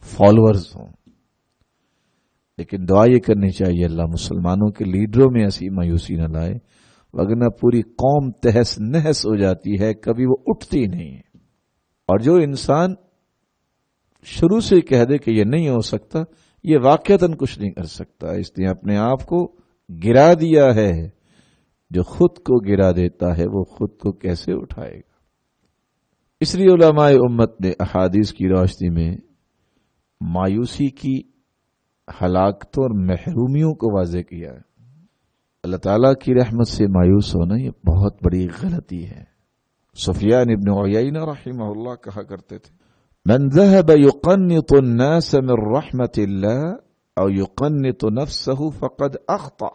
A: فالوورز ہوں. لیکن دعا یہ کرنی چاہیے اللہ مسلمانوں کے لیڈروں میں ایسی مایوسی نہ لائے، وگرنہ پوری قوم تہس نہس ہو جاتی ہے، کبھی وہ اٹھتی نہیں ہے. اور جو انسان شروع سے کہہ دے کہ یہ نہیں ہو سکتا، یہ واقعتاً کچھ نہیں کر سکتا. اس لیے اپنے آپ کو گرا دیا ہے. جو خود کو گرا دیتا ہے وہ خود کو کیسے اٹھائے گا؟ اس لیے علماء امت نے احادیث کی روشنی میں مایوسی کی ہلاکتوں اور محرومیوں کو واضح کیا ہے. اللہ تعالیٰ کی رحمت سے مایوس ہونا یہ بہت بڑی غلطی ہے. سفیان ابن عیینہ رحمہ اللہ کہا کرتے تھے، من ذهب يقنط الناس من رحمت اللہ او يقنط نفسه فقد اخطأ.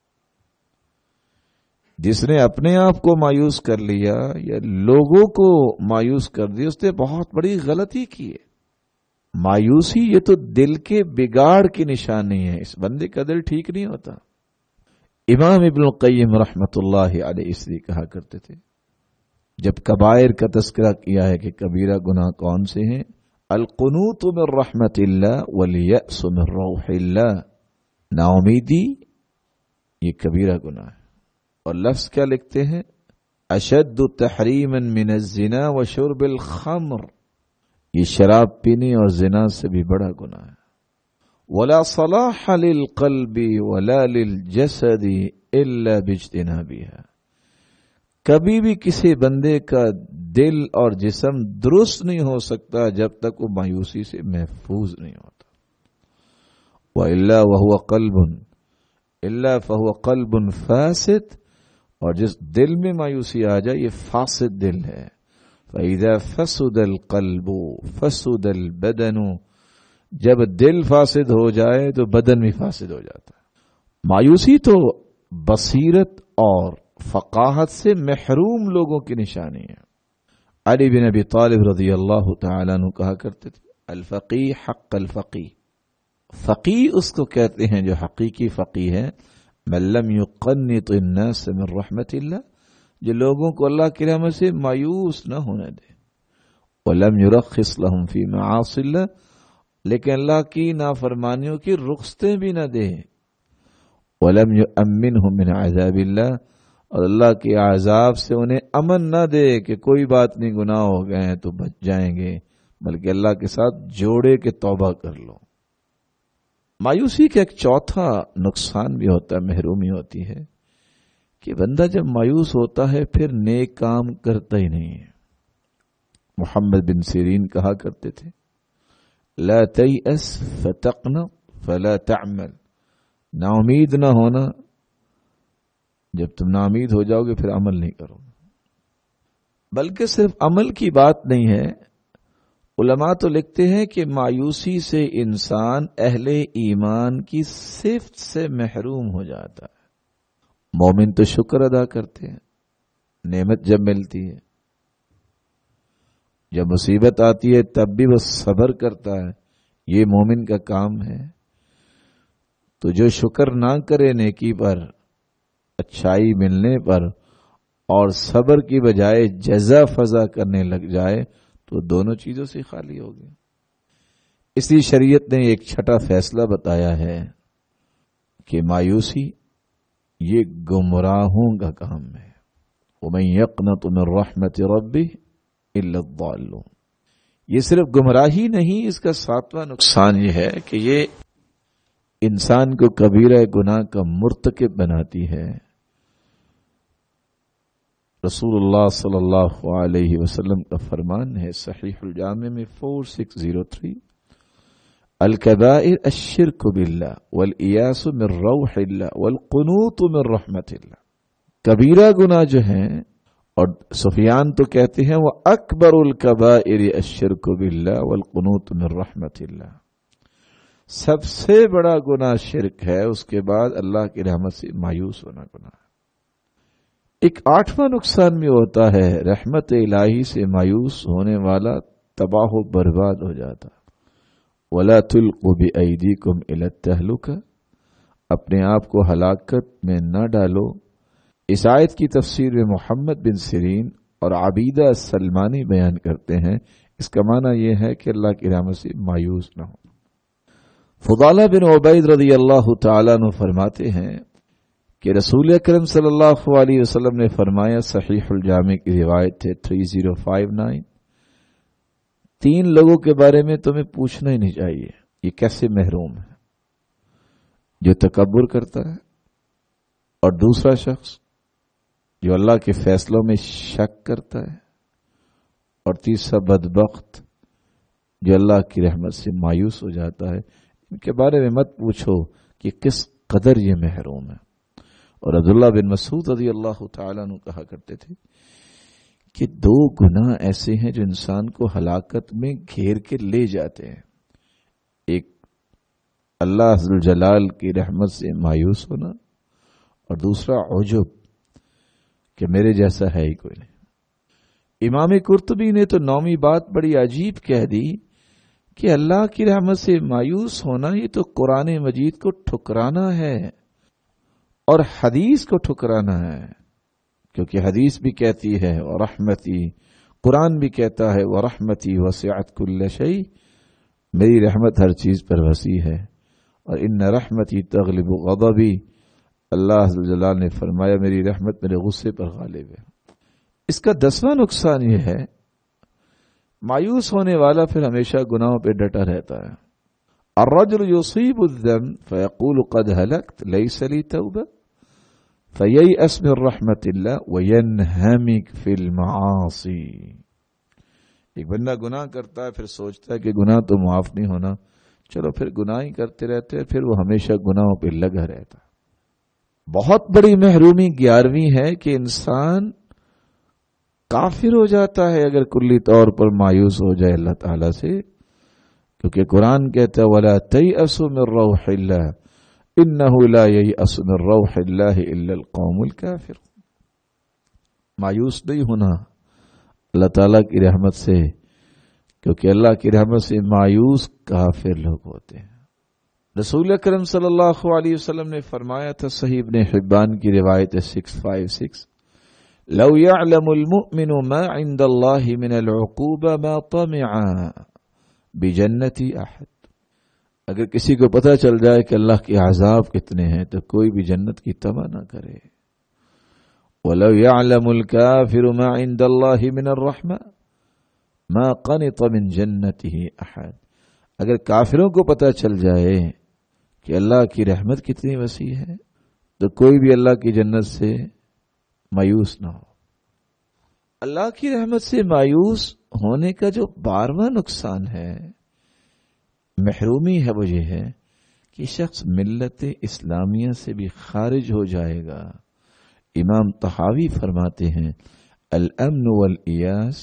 A: جس نے اپنے آپ کو مایوس کر لیا یا لوگوں کو مایوس کر دیا، اس نے بہت بڑی غلطی کی ہے. مایوسی یہ تو دل کے بگاڑ کی نشانی ہے. اس بندے کا دل ٹھیک نہیں ہوتا. امام ابن القیم رحمت اللہ علیہ اس لیے کہا کرتے تھے، جب کبائر کا تذکرہ کیا ہے کہ کبیرہ گناہ کون سے ہیں، القنوط من رحمت اللہ والیأس من روح اللہ. نا امیدی یہ کبیرہ گناہ ہے. اور لفظ کیا لکھتے ہیں، اشد تحریما من الزنا وشرب الخمر. یہ شراب پینے اور زنا سے بھی بڑا گناہ ہے. ولا صلاح للقلب ولا للجسد الا باجتنابها. کبھی بھی کسی بندے کا دل اور جسم درست نہیں ہو سکتا جب تک وہ مایوسی سے محفوظ نہیں ہوتا. وَإِلَّا وَهُوَ قَلْبٌ إِلَّا فَهُوَ قَلْبٌ فَاسِدٌ. اور جس دل میں مایوسی آ جائے یہ فاسد دل ہے. فَإِذَا فَسُدَ الْقَلْبُ فَسُدَ الْبَدَنُ. جب دل فاسد ہو جائے تو بدن بھی فاسد ہو جاتا ہے. مایوسی تو بصیرت اور فقاہت سے محروم لوگوں کی نشانی ہے. علی بن ابی طالب رضی اللہ تعالیٰ عنہ کہا کرتے تھے، الفقی حق الفقی. فقی اس کو کہتے ہیں جو حقیقی فقی ہے. من لم یقنط الناس من رحمت اللہ. جو لوگوں کو اللہ کی رحمت سے مایوس نہ ہونے دے. ولم یرخص لهم فی معاصی اللہ. لیکن اللہ کی نافرمانیوں کی رخصتیں بھی نہ دے. ولم یؤمنهم من عذاب اللہ. اور اللہ کے عذاب سے انہیں امن نہ دے کہ کوئی بات نہیں، گناہ ہو گئے ہیں تو بچ جائیں گے، بلکہ اللہ کے ساتھ جوڑے کے توبہ کر لو. مایوسی کا ایک چوتھا نقصان بھی ہوتا ہے، محرومی ہوتی ہے کہ بندہ جب مایوس ہوتا ہے پھر نیک کام کرتا ہی نہیں ہے. محمد بن سیرین کہا کرتے تھے، لا تیأس فتقنط فلا تعمل. نا امید نہ ہونا، جب تم نا امید ہو جاؤ گے پھر عمل نہیں کرو. بلکہ صرف عمل کی بات نہیں ہے. علماء تو لکھتے ہیں کہ مایوسی سے انسان اہل ایمان کی صفت سے محروم ہو جاتا ہے. مومن تو شکر ادا کرتے ہیں، نعمت جب ملتی ہے، جب مصیبت آتی ہے تب بھی وہ صبر کرتا ہے. یہ مومن کا کام ہے. تو جو شکر نہ کرے نیکی پر، اچھائی ملنے پر، اور صبر کی بجائے جزا فضا کرنے لگ جائے تو دونوں چیزوں سے خالی ہو گئے. اس لیے شریعت نے ایک چھٹا فیصلہ بتایا ہے کہ مایوسی یہ گمراہوں کا کام ہے. وَمَن يَقْنَطُ مِن رَحْمَةِ رَبِّهِ إِلَّا الضَّالُّونَ. یہ صرف گمراہی نہیں، اس کا ساتواں نقصان یہ ہے کہ یہ انسان کو کبیرہ گناہ کا مرتکب بناتی ہے. رسول اللہ صلی اللہ علیہ وسلم کا فرمان ہے صحیح الجامع میں 4603، الکبائر الشرک باللہ والایاس من روح اللہ والقنوط من رحمت اللہ. کبیرہ گناہ جو ہیں، اور سفیان تو کہتے ہیں وہ اکبر الکبائر الشرک باللہ والقنوط من رحمت اللہ. سب سے بڑا گناہ شرک ہے، اس کے بعد اللہ کی رحمت سے مایوس ہونا گناہ ہے. ایک آٹھواں نقصان بھی ہوتا ہے، رحمت الہی سے مایوس ہونے والا تباہ و برباد ہو جاتا. وَلَا تُلْقُوا بِأَيْدِيكُمْ إِلَى التَّهْلُكَةِ. اپنے آپ کو ہلاکت میں نہ ڈالو. اس آیت کی تفسیر میں محمد بن سیرین اور عبیدہ السلمانی بیان کرتے ہیں، اس کا معنی یہ ہے کہ اللہ کی رحمت سے مایوس نہ ہو۔ فضالہ بن عبید رضی اللہ تعالیٰ عنہ فرماتے ہیں کہ رسول اکرم صلی اللہ علیہ وسلم نے فرمایا، صحیح الجامع کی روایت ہے 3059، 3 لوگوں کے بارے میں تمہیں پوچھنا ہی نہیں چاہیے، یہ کیسے محروم ہے؟ جو تکبر کرتا ہے، اور دوسرا شخص جو اللہ کے فیصلوں میں شک کرتا ہے، اور تیسرا بدبخت جو اللہ کی رحمت سے مایوس ہو جاتا ہے۔ ان کے بارے میں مت پوچھو کہ کس قدر یہ محروم ہے۔ اور عبداللہ بن مسعود رضی اللہ تعالیٰ عنہ کہا کرتے تھے کہ 2 گناہ ایسے ہیں جو انسان کو ہلاکت میں گھیر کے لے جاتے ہیں، ایک اللہ ذو الجلال کی رحمت سے مایوس ہونا، اور دوسرا عجب کہ میرے جیسا ہے ہی کوئی نہیں۔ امام قرطبی نے تو 9ویں بات بڑی عجیب کہہ دی کہ اللہ کی رحمت سے مایوس ہونا یہ تو قرآن مجید کو ٹھکرانا ہے اور حدیث کو ٹھکرانا ہے، کیونکہ حدیث بھی کہتی ہے وَرَحْمَتِي، قرآن بھی کہتا ہے وَرَحْمَتِي وَسِعَتْ كُلَّ شَيْءٍ، میری رحمت ہر چیز پر وسیع ہے، اور ان رحمتی تغلب غضبی، اللہ عز و جلال نے فرمایا میری رحمت میرے غصے پر غالب ہے۔ اس کا 10واں نقصان یہ ہے، مایوس ہونے والا پھر ہمیشہ گناہوں پہ ڈٹا رہتا ہے۔ الرجل يصيب الذنب فيقول قد هلكت ليس لي توبة فييأس من رحمة الله وينهمك في المعاصي۔ ایک بندہ گناہ کرتا ہے، پھر سوچتا ہے کہ گناہ تو معاف نہیں ہونا، چلو پھر گناہ ہی کرتے رہتے ہیں، پھر وہ ہمیشہ گناہوں پہ لگا رہتا ہے۔ بہت بڑی محرومی 11ویں ہے کہ انسان کافر ہو جاتا ہے اگر کلی طور پر مایوس ہو جائے اللہ تعالیٰ سے، کیونکہ قرآن کہتا ہے وَلَا تَيْأَسُوا مِن رَّوْحِ اللَّهِ إِنَّهُ لَا يَيْأَسُ مِن رَّوْحِ اللَّهِ إِلَّا الْقَوْمُ الْكَافِرُونَ۔ مایوس نہیں ہونا اللہ تعالیٰ کی رحمت سے، کیونکہ اللہ کی رحمت سے مایوس کافر لوگ ہوتے ہیں۔ رسول اکرم صلی اللہ علیہ وسلم نے فرمایا تھا، صحیح ابن حبان کی روایت ہے 656، لو يعلم المؤمن ما عند الله من العقوبة ما طمع بجنة احد، اگر کسی کو پتہ چل جائے کہ اللہ کے عذاب کتنے ہیں تو کوئی بھی جنت کی طمع نہ کرے۔ ولو يعلم الكافر ما عند الله من الرحمة ما قنط من جنته احد، اگر کافروں کو پتہ چل جائے کہ اللہ کی رحمت کتنی وسیع ہے تو کوئی بھی اللہ کی جنت سے مایوس نہ ہو۔ اللہ کی رحمت سے مایوس ہونے کا جو 12واں نقصان ہے، محرومی ہے، وہ یہ ہے کہ شخص ملت اسلامیہ سے بھی خارج ہو جائے گا۔ امام طحاوی فرماتے ہیں الامن والایاس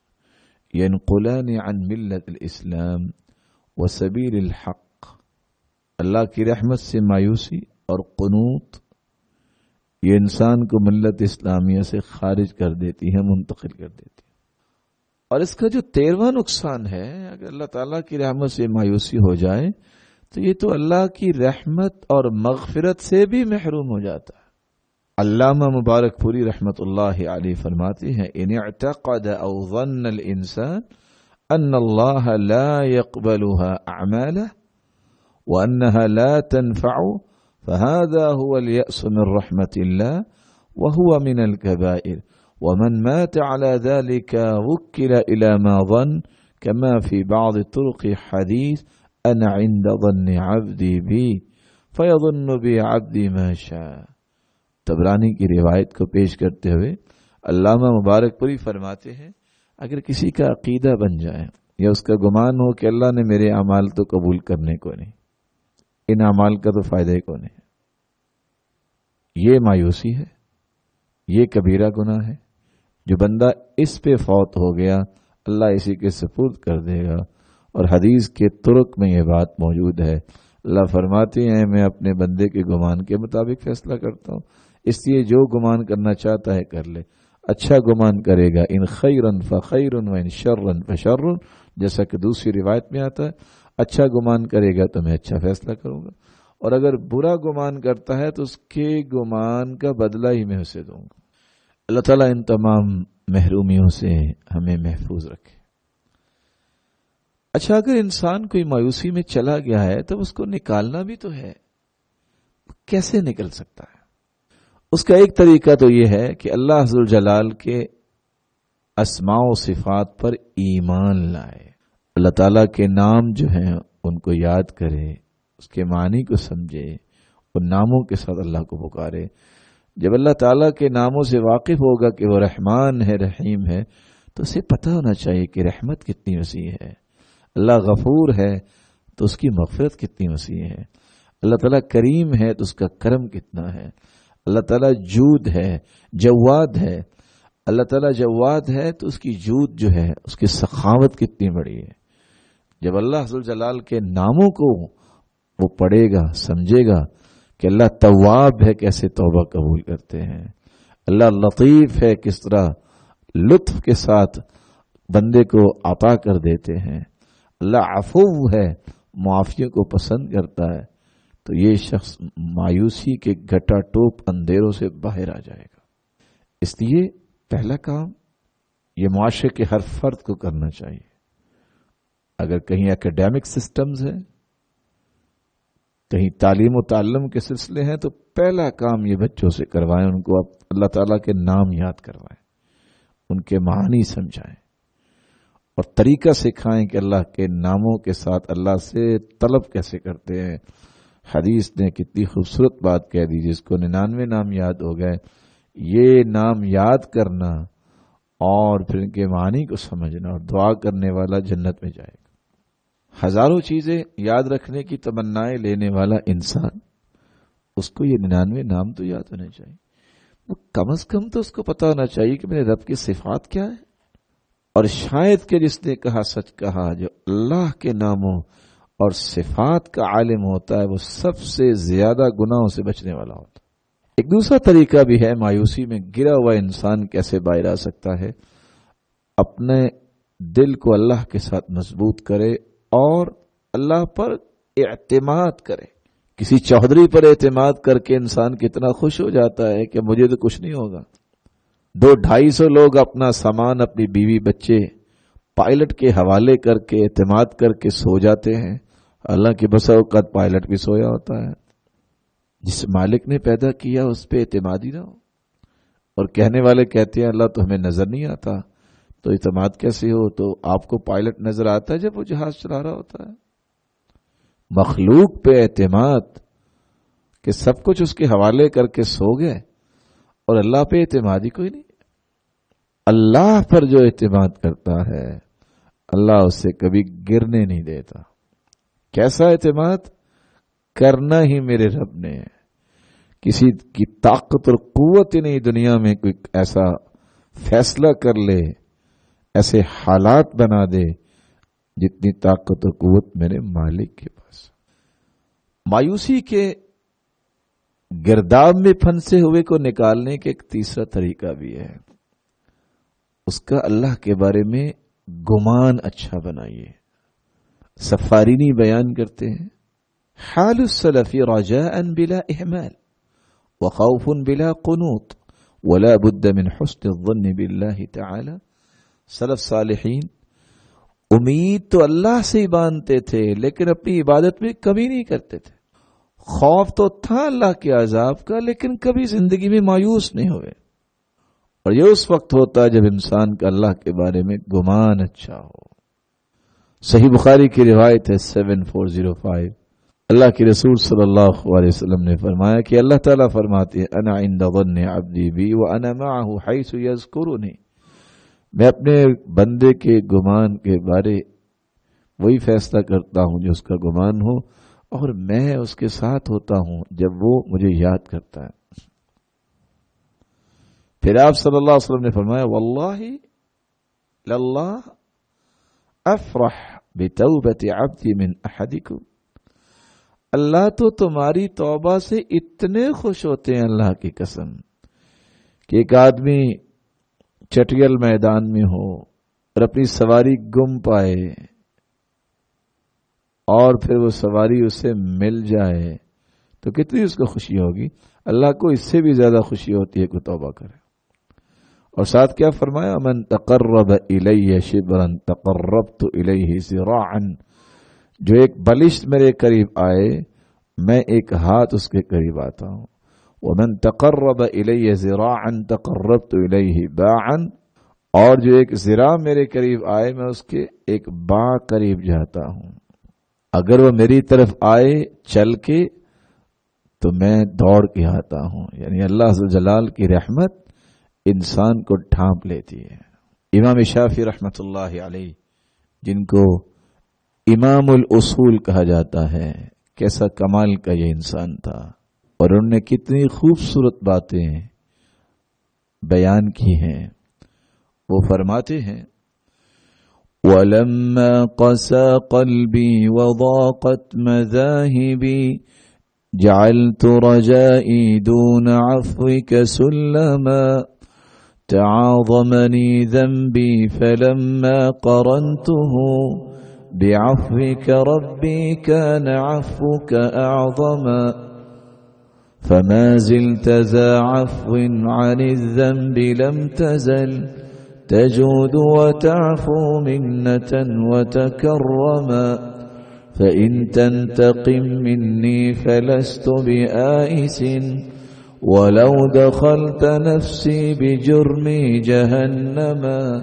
A: ینقلان عن ملت الاسلام وسبیل الحق، اللہ کی رحمت سے مایوسی اور قنوط یہ انسان کو ملت اسلامیہ سے خارج کر دیتی ہے، منتقل کر دیتی ہے۔ اور اس کا جو 13واں نقصان ہے، اگر اللہ تعالیٰ کی رحمت سے مایوسی ہو جائے تو یہ تو اللہ کی رحمت اور مغفرت سے بھی محروم ہو جاتا ہے۔ علامہ مبارک پوری رحمت اللہ علیہ فرماتے ہیں ان اعتقد او ظن الانسان ان اللہ لا يقبلها اعماله وانها لا تنفع فهذا هو اليأس من رحمة الله وهو من الكبائر ومن مات على ذلك وكل إلى ما ظن كما في بعض طرق حديث أنا عند ظن عبدي بي فيظن بي عبدي ما شاء۔ طبرانی کی روایت کو پیش کرتے ہوئے علامہ مبارک پوری فرماتے ہیں اگر کسی کا عقیدہ بن جائے یا اس کا گمان ہو کہ اللہ نے میرے اعمال تو قبول کرنے کو نہیں، ان اعمال کا تو فائدہ ہی کون ہے، یہ مایوسی ہے، یہ کبیرہ گناہ ہے۔ جو بندہ اس پہ فوت ہو گیا اللہ اسی کے سپرد کر دے گا، اور حدیث کے طرق میں یہ بات موجود ہے۔ اللہ فرماتے ہیں میں اپنے بندے کے گمان کے مطابق فیصلہ کرتا ہوں، اس لیے جو گمان کرنا چاہتا ہے کر لے، اچھا گمان کرے گا ان خیرن فخیرن و ان شرن فشرن، جیسا کہ دوسری روایت میں آتا ہے اچھا گمان کرے گا تو میں اچھا فیصلہ کروں گا، اور اگر برا گمان کرتا ہے تو اس کے گمان کا بدلہ ہی میں اسے دوں گا۔ اللہ تعالیٰ ان تمام محرومیوں سے ہمیں محفوظ رکھے۔ اچھا، اگر انسان کوئی مایوسی میں چلا گیا ہے تو اس کو نکالنا بھی تو ہے، کیسے نکل سکتا ہے؟ اس کا ایک طریقہ تو یہ ہے کہ اللہ عز و جلال کے اسماء و صفات پر ایمان لائے، اللہ تعالیٰ کے نام جو ہیں ان کو یاد کرے، اس کے معنی کو سمجھے، ان ناموں کے ساتھ اللہ کو پکارے۔ جب اللہ تعالیٰ کے ناموں سے واقف ہوگا کہ وہ رحمان ہے، رحیم ہے، تو اسے پتہ ہونا چاہیے کہ رحمت کتنی وسیع ہے، اللہ غفور ہے تو اس کی مغفرت کتنی وسیع ہے، اللہ تعالیٰ کریم ہے تو اس کا کرم کتنا ہے، اللہ تعالیٰ جود ہے، جواد ہے، اللہ تعالیٰ جواد ہے تو اس کی جود جو ہے، اس کی سخاوت کتنی بڑی ہے۔ جب اللہ ذو الجلال کے ناموں کو وہ پڑھے گا، سمجھے گا کہ اللہ تواب ہے، کیسے توبہ قبول کرتے ہیں، اللہ لطیف ہے، کس طرح لطف کے ساتھ بندے کو عطا کر دیتے ہیں، اللہ عفو ہے، معافیوں کو پسند کرتا ہے، تو یہ شخص مایوسی کے گٹا ٹوپ اندھیروں سے باہر آ جائے گا۔ اس لیے پہلا کام یہ معاشرے کے ہر فرد کو کرنا چاہیے۔ اگر کہیں اکیڈیمک سسٹمز ہیں، کہیں تعلیم و تعلم کے سلسلے ہیں، تو پہلا کام یہ بچوں سے کروائیں، ان کو اللہ تعالیٰ کے نام یاد کروائیں، ان کے معانی سمجھائیں اور طریقہ سکھائیں کہ اللہ کے ناموں کے ساتھ اللہ سے طلب کیسے کرتے ہیں۔ حدیث نے کتنی خوبصورت بات کہہ دی، جس کو 99 نام یاد ہو گئے، یہ نام یاد کرنا اور پھر ان کے معنی کو سمجھنا اور دعا کرنے والا جنت میں جائے گا۔ ہزاروں چیزیں یاد رکھنے کی تمنائیں لینے والا انسان، اس کو یہ 99 نام تو یاد ہونے چاہیے، وہ کم از کم تو اس کو پتا ہونا چاہیے کہ میرے رب کی صفات کیا ہے، اور شاید کہ جس نے کہا سچ کہا، جو اللہ کے ناموں اور صفات کا عالم ہوتا ہے وہ سب سے زیادہ گناہوں سے بچنے والا ہوتا ہے۔ ایک دوسرا طریقہ بھی ہے مایوسی میں گرا ہوا انسان کیسے باہر آ سکتا ہے، اپنے دل کو اللہ کے ساتھ مضبوط کرے اور اللہ پر اعتماد کرے۔ کسی چودھری پر اعتماد کر کے انسان کتنا خوش ہو جاتا ہے کہ مجھے تو کچھ نہیں ہوگا۔ 200-250 لوگ اپنا سامان، اپنی بیوی بچے پائلٹ کے حوالے کر کے اعتماد کر کے سو جاتے ہیں، اللہ کے بسا اوقات پائلٹ بھی سویا ہوتا ہے۔ جس مالک نے پیدا کیا اس پہ اعتماد ہی نہ ہو، اور کہنے والے کہتے ہیں اللہ تو ہمیں نظر نہیں آتا، تو اعتماد کیسے ہو؟ تو آپ کو پائلٹ نظر آتا ہے جب وہ جہاز چلا رہا ہوتا ہے۔ مخلوق پہ اعتماد کہ سب کچھ اس کے حوالے کر کے سو گئے، اور اللہ پہ اعتماد ہی کوئی نہیں۔ اللہ پر جو اعتماد کرتا ہے اللہ اسے کبھی گرنے نہیں دیتا۔ کیسا اعتماد؟ کرنا ہی میرے رب نے ہے، کسی کی طاقت اور قوت ہی نہیں دنیا میں کوئی ایسا فیصلہ کر لے، ایسے حالات بنا دے جتنی طاقت اور قوت میرے مالک کے پاس۔ مایوسی کے گرداب میں پھنسے ہوئے کو نکالنے کا ایک تیسرا طریقہ بھی ہے، اس کا اللہ کے بارے میں گمان اچھا بنائیے۔ سفارینی بیان کرتے ہیں، حال السلف رجاء بلا احمال وخوف بلا قنوط ولا بد من حسن الظن بالله تعالی۔ سلف صالحین امید تو اللہ سے ہی باندھتے تھے لیکن اپنی عبادت میں کمی نہیں کرتے تھے، خوف تو تھا اللہ کے عذاب کا لیکن کبھی زندگی میں مایوس نہیں ہوئے، اور یہ اس وقت ہوتا ہے جب انسان کا اللہ کے بارے میں گمان اچھا ہو۔ صحیح بخاری کی روایت ہے 7405، اللہ کے رسول صلی اللہ علیہ وسلم نے فرمایا کہ اللہ تعالیٰ فرماتے ہیں انا عند ظن عبدی بی وانا معه حیث یذکرنی، میں اپنے بندے کے گمان کے بارے وہی فیصلہ کرتا ہوں جو اس کا گمان ہو، اور میں اس کے ساتھ ہوتا ہوں جب وہ مجھے یاد کرتا ہے۔ پھر آپ صلی اللہ علیہ وسلم نے فرمایا واللہ للہ افرح بتوبت عبدی من احدکم، اللہ تو تمہاری توبہ سے اتنے خوش ہوتے ہیں اللہ کی قسم کہ ایک آدمی چٹیل میدان میں ہو اور اپنی سواری گم پائے اور پھر وہ سواری اسے مل جائے تو کتنی اس کو خوشی ہوگی۔ اللہ کو اس سے بھی زیادہ خوشی ہوتی ہے کہ توبہ کرے، اور ساتھ کیا فرمایا؟ من تقرب الی شبرا تقربت الیہ ذراعا، جو ایک بلشت میرے قریب آئے میں ایک ہاتھ اس کے قریب آتا ہوں. ومن تقرب الی ذراعا تقربت الیہ باعا، اور جو ایک ذراع میرے قریب آئے میں اس کے ایک باع قریب جاتا ہوں. اگر وہ میری طرف آئے چل کے تو میں دوڑ کے آتا ہوں. یعنی اللہ عز و جلال کی رحمت انسان کو ڈھانپ لیتی ہے. امام شافعی رحمۃ اللہ علیہ، جن کو امام الاصول کہا جاتا ہے، کیسا کمال کا یہ انسان تھا، اور انہوں نے کتنی خوبصورت باتیں بیان کی ہیں. وہ فرماتے ہیں وَلَمَّا قَسَى قَلْبِي وَضَاقَتْ مَذَاهِبِي جَعَلْتُ رَجَائِي دُونَ عَفْوِكَ سُلَّمًا تعاظمني ذنبي فلما قرنته بعفوك ربي كان عفوك أعظما فما زلت ذا عفو عن الذنب لم تزل تجود وتعفو منة وتكرما فإن تنتقم مني فلست بآئس ولو دخلت نفسي بجرمي جهنما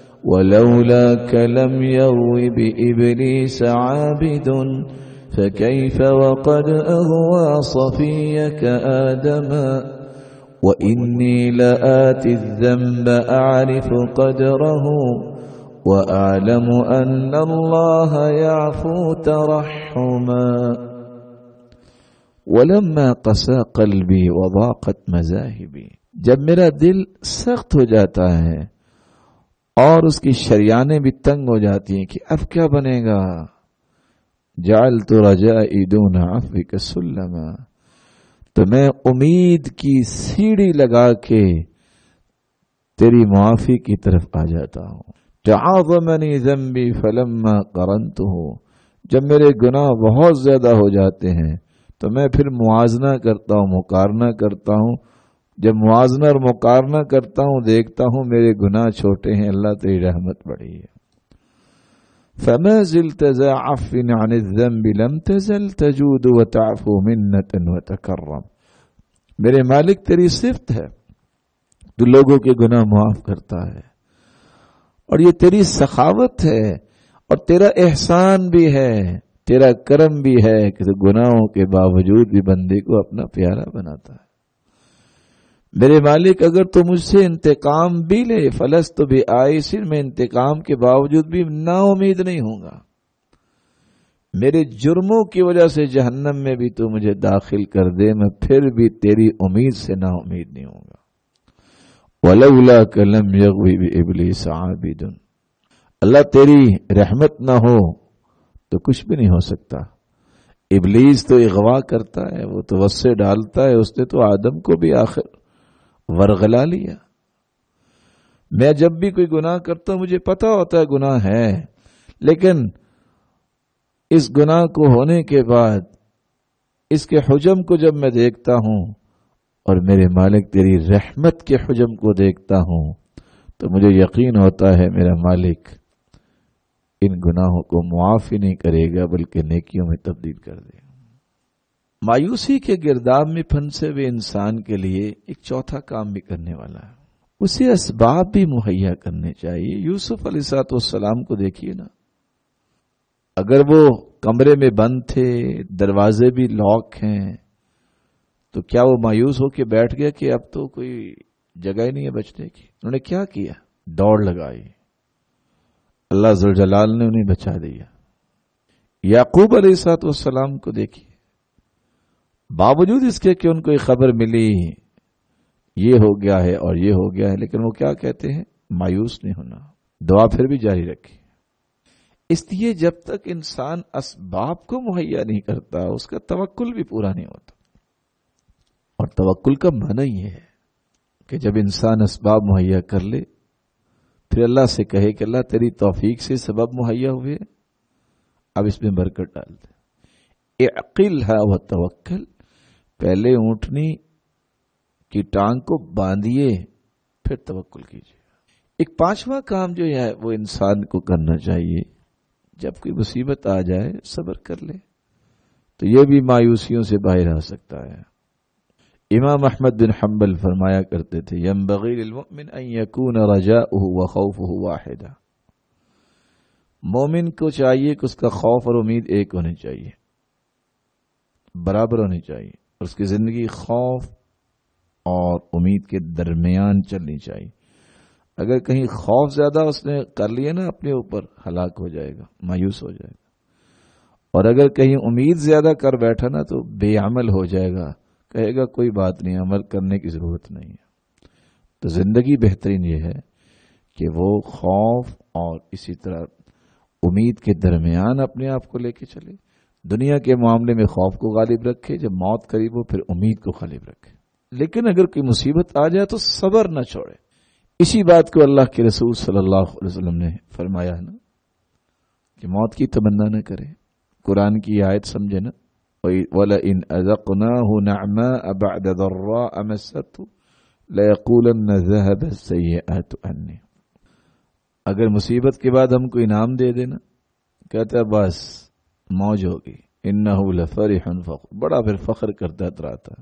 A: ولولاك لم يغو بإبليس عابد فكيف وقد أغوى صفيك آدما وإني لآتي الذنب أعرف قدره وأعلم أن الله يعفو ترحما وَلَمَّا قَسَى قَلْبِي وَضَاقَتْ مَذَاهِبِي، جب میرا دل سخت ہو جاتا ہے اور اس کی شریانیں بھی تنگ ہو جاتی ہیں کہ اب کیا بنے گا، جَعَلْتُ رَجَائِي دُونَ عَفْوِكَ سُلَّمًا، تو میں امید کی سیڑھی لگا کے تیری معافی کی طرف آ جاتا ہوں. تعاظمنی ذنبی فلما قرنته، جب میرے گناہ بہت زیادہ ہو جاتے ہیں تو میں پھر موازنہ کرتا ہوں، مقارنہ کرتا ہوں. جب موازنہ اور مقارنہ کرتا ہوں دیکھتا ہوں میرے گناہ چھوٹے ہیں، اللہ تیری رحمت بڑی ہے. فما زلت ذا عفو عن الذنب لم تزل تجود وتعفو منة وتكرم، میرے مالک تیری صفت ہے، تو لوگوں کے گناہ معاف کرتا ہے، اور یہ تیری سخاوت ہے اور تیرا احسان بھی ہے، تیرا کرم بھی ہے کہ تو گناہوں کے باوجود بھی بندے کو اپنا پیارا بناتا ہے. میرے مالک اگر تو مجھ سے انتقام بھی لے فلست بآئس، میں انتقام کے باوجود بھی نا امید نہیں ہوں گا. میرے جرموں کی وجہ سے جہنم میں بھی تو مجھے داخل کر دے، میں پھر بھی تیری امید سے نا امید نہیں ہوں گا. وَلَوْلَاكَ لَمْ يَغْوِ بِإِبْلِيسَ عَابِدٌ، اللہ تیری رحمت نہ ہو تو کچھ بھی نہیں ہو سکتا. ابلیس تو اغوا کرتا ہے، وہ تو وسے ڈالتا ہے، اس نے تو آدم کو بھی آخر ورغلا لیا. میں جب بھی کوئی گناہ کرتا ہوں مجھے پتا ہوتا ہے گناہ ہے، لیکن اس گناہ کو ہونے کے بعد اس کے حجم کو جب میں دیکھتا ہوں اور میرے مالک تیری رحمت کے حجم کو دیکھتا ہوں تو مجھے یقین ہوتا ہے میرا مالک ان گناہوں کو معاف ہی نہیں کرے گا بلکہ نیکیوں میں تبدیل کر دے گا. مایوسی کے گرداب میں پھنسے ہوئے انسان کے لیے ایک چوتھا کام بھی کرنے والا ہے، اسے اسباب بھی مہیا کرنے چاہیے. یوسف علیہ السلام کو دیکھیے نا، اگر وہ کمرے میں بند تھے، دروازے بھی لاک ہیں، تو کیا وہ مایوس ہو کے بیٹھ گیا کہ اب تو کوئی جگہ ہی نہیں ہے بچنے کی؟ انہوں نے کیا کیا؟ دوڑ لگائی. اللہ ذوالجلال نے انہیں بچا دیا. یعقوب علیہ السلام کو دیکھیے، باوجود اس کے کہ ان کو ایک خبر ملی یہ ہو گیا ہے اور یہ ہو گیا ہے، لیکن وہ کیا کہتے ہیں؟ مایوس نہیں ہونا، دعا پھر بھی جاری رکھی. اس لیے جب تک انسان اسباب کو مہیا نہیں کرتا اس کا توکل بھی پورا نہیں ہوتا. اور توکل کا معنی یہ ہے کہ جب انسان اسباب مہیا کر لے پھر اللہ سے کہے کہ اللہ تیری توفیق سے سبب مہیا ہوئے، اب اس میں برکت ڈال دے. اعقلھا وتوکل، پہلے اونٹنی کی ٹانگ کو باندھیے پھر توکل کیجیے. ایک پانچواں کام جو ہے وہ انسان کو کرنا چاہیے، جب کوئی مصیبت آ جائے صبر کر لے، تو یہ بھی مایوسیوں سے باہر آ سکتا ہے. امام احمد بن حنبل فرمایا کرتے تھے ينبغي للمؤمن ان يكون رجاؤه وخوفه واحدا. مومن کو چاہیے کہ اس کا خوف اور امید ایک ہونی چاہیے، برابر ہونی چاہیے، اور اس کی زندگی خوف اور امید کے درمیان چلنی چاہیے. اگر کہیں خوف زیادہ اس نے کر لیا نا اپنے اوپر، ہلاک ہو جائے گا، مایوس ہو جائے گا. اور اگر کہیں امید زیادہ کر بیٹھا نا تو بے عمل ہو جائے گا، کہے گا کوئی بات نہیں، عمل کرنے کی ضرورت نہیں ہے. تو زندگی بہترین یہ ہے کہ وہ خوف اور اسی طرح امید کے درمیان اپنے آپ کو لے کے چلے. دنیا کے معاملے میں خوف کو غالب رکھے، جب موت قریب ہو پھر امید کو غالب رکھے. لیکن اگر کوئی مصیبت آ جائے تو صبر نہ چھوڑے. اسی بات کو اللہ کے رسول صلی اللہ علیہ وسلم نے فرمایا ہے نا کہ موت کی تمنا نہ کرے. قرآن کی آیت سمجھے نا، وَلَئِنْ أَذَقْنَاهُ نَعْمَاءَ بَعْدَ ضَرَّاءَ مَسَّتْهُ لَيَقُولَنَّ ذَهَبَ السَّيِّئَاتُ عَنِّي. اگر مصیبت کے بعد ہم کو انعام دے دینا، کہتا ہے بس موج ہوگی. إِنَّهُ لَفَرِحٌ فَخُورٌ، بڑا پھر فخر کرتا رہتا.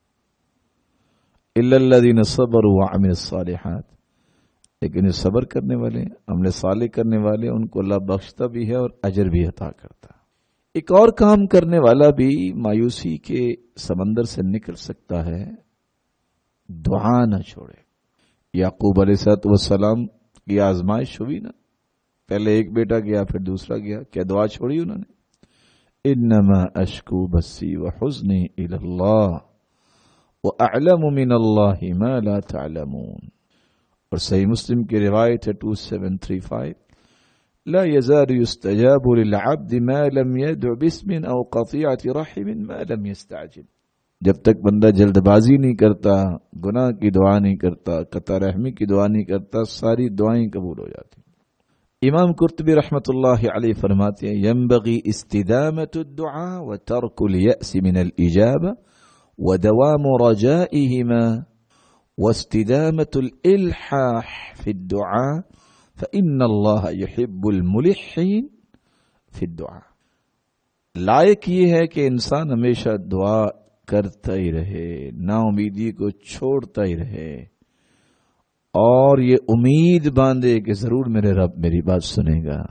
A: إِلَّا الَّذِينَ صَبَرُوا وَعَمِلُوا الصَّالِحَاتِ، لیکن جو صبر کرنے والے، عمل صالح کرنے والے، ان کو اللہ بخشتا بھی ہے اور اجر بھی عطا کرتا ہے. ایک اور کام کرنے والا بھی مایوسی کے سمندر سے نکل سکتا ہے، دعا نہ چھوڑے. یعقوب علیہ السلام کی آزمائش ہوئی نا، پہلے ایک بیٹا گیا پھر دوسرا گیا، کیا دعا چھوڑی انہوں نے؟ انما اشکو بسی وحزنی الی اللہ وَأَعْلَمُ مِنَ اللَّهِ مَا لَا تَعْلَمُونَ. اور صحیح مسلم کی روایت ہے 2735، لا يزال يستجاب للعبد ما لم يدع باسم أو قطيعة رحم ما لم يستعجل. جب تک بندہ جلد بازی نہیں کرتا، گناہ کی دعا نہیں کرتا، قطع رحمی کی دعا نہیں کرتا، ساری دعائیں قبول ہو جاتی. امام قرطبی رحمۃ اللہ علیہ فرماتے ہیں ينبغي استدامة الدعاء وترك اليأس من الإجابة ودوام رجائهما واستدامة الإلحاح في الدعاء فإن الله يحب الملحين في الدعاء. لائق یہ ہے کہ انسان ہمیشہ دعا کرتا ہی رہے، نا امیدی کو چھوڑتا ہی رہے، اور یہ امید باندھے کہ ضرور میرے رب میری بات سنے گا.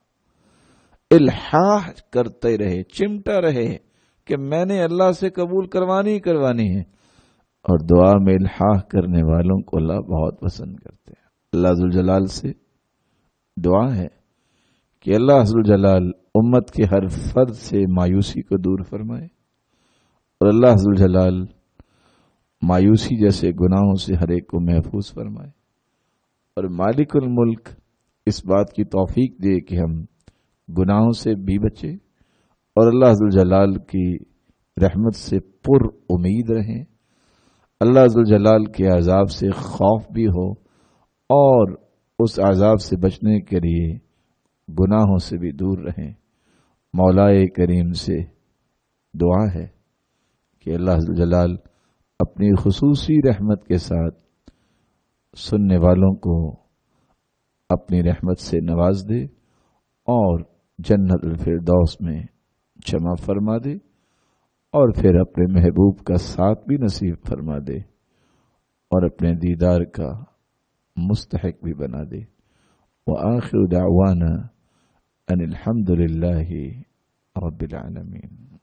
A: الحاح کرتا ہی رہے، چمٹا رہے کہ میں نے اللہ سے قبول کروانی ہے. اور دعا میں الحاح کرنے والوں کو اللہ بہت پسند کرتے ہیں. اللہ ذوالجلال سے دعا ہے کہ اللہ ذوالجلال امت کے ہر فرد سے مایوسی کو دور فرمائے، اور اللہ ذوالجلال مایوسی جیسے گناہوں سے ہر ایک کو محفوظ فرمائے، اور مالک الملک اس بات کی توفیق دے کہ ہم گناہوں سے بھی بچے اور اللہ ذوالجلال کی رحمت سے پر امید رہیں، اللہ ذوالجلال کے عذاب سے خوف بھی ہو، اور اس عذاب سے بچنے کے لیے گناہوں سے بھی دور رہیں. مولا کریم سے دعا ہے کہ اللہ ذوالجلال اپنی خصوصی رحمت کے ساتھ سننے والوں کو اپنی رحمت سے نواز دے اور جنت الفردوس میں جمع فرما دے، اور پھر اپنے محبوب کا ساتھ بھی نصیب فرما دے اور اپنے دیدار کا مستحق بھی بنا دے. وآخر دعوانا ان الحمد للہ رب العالمین.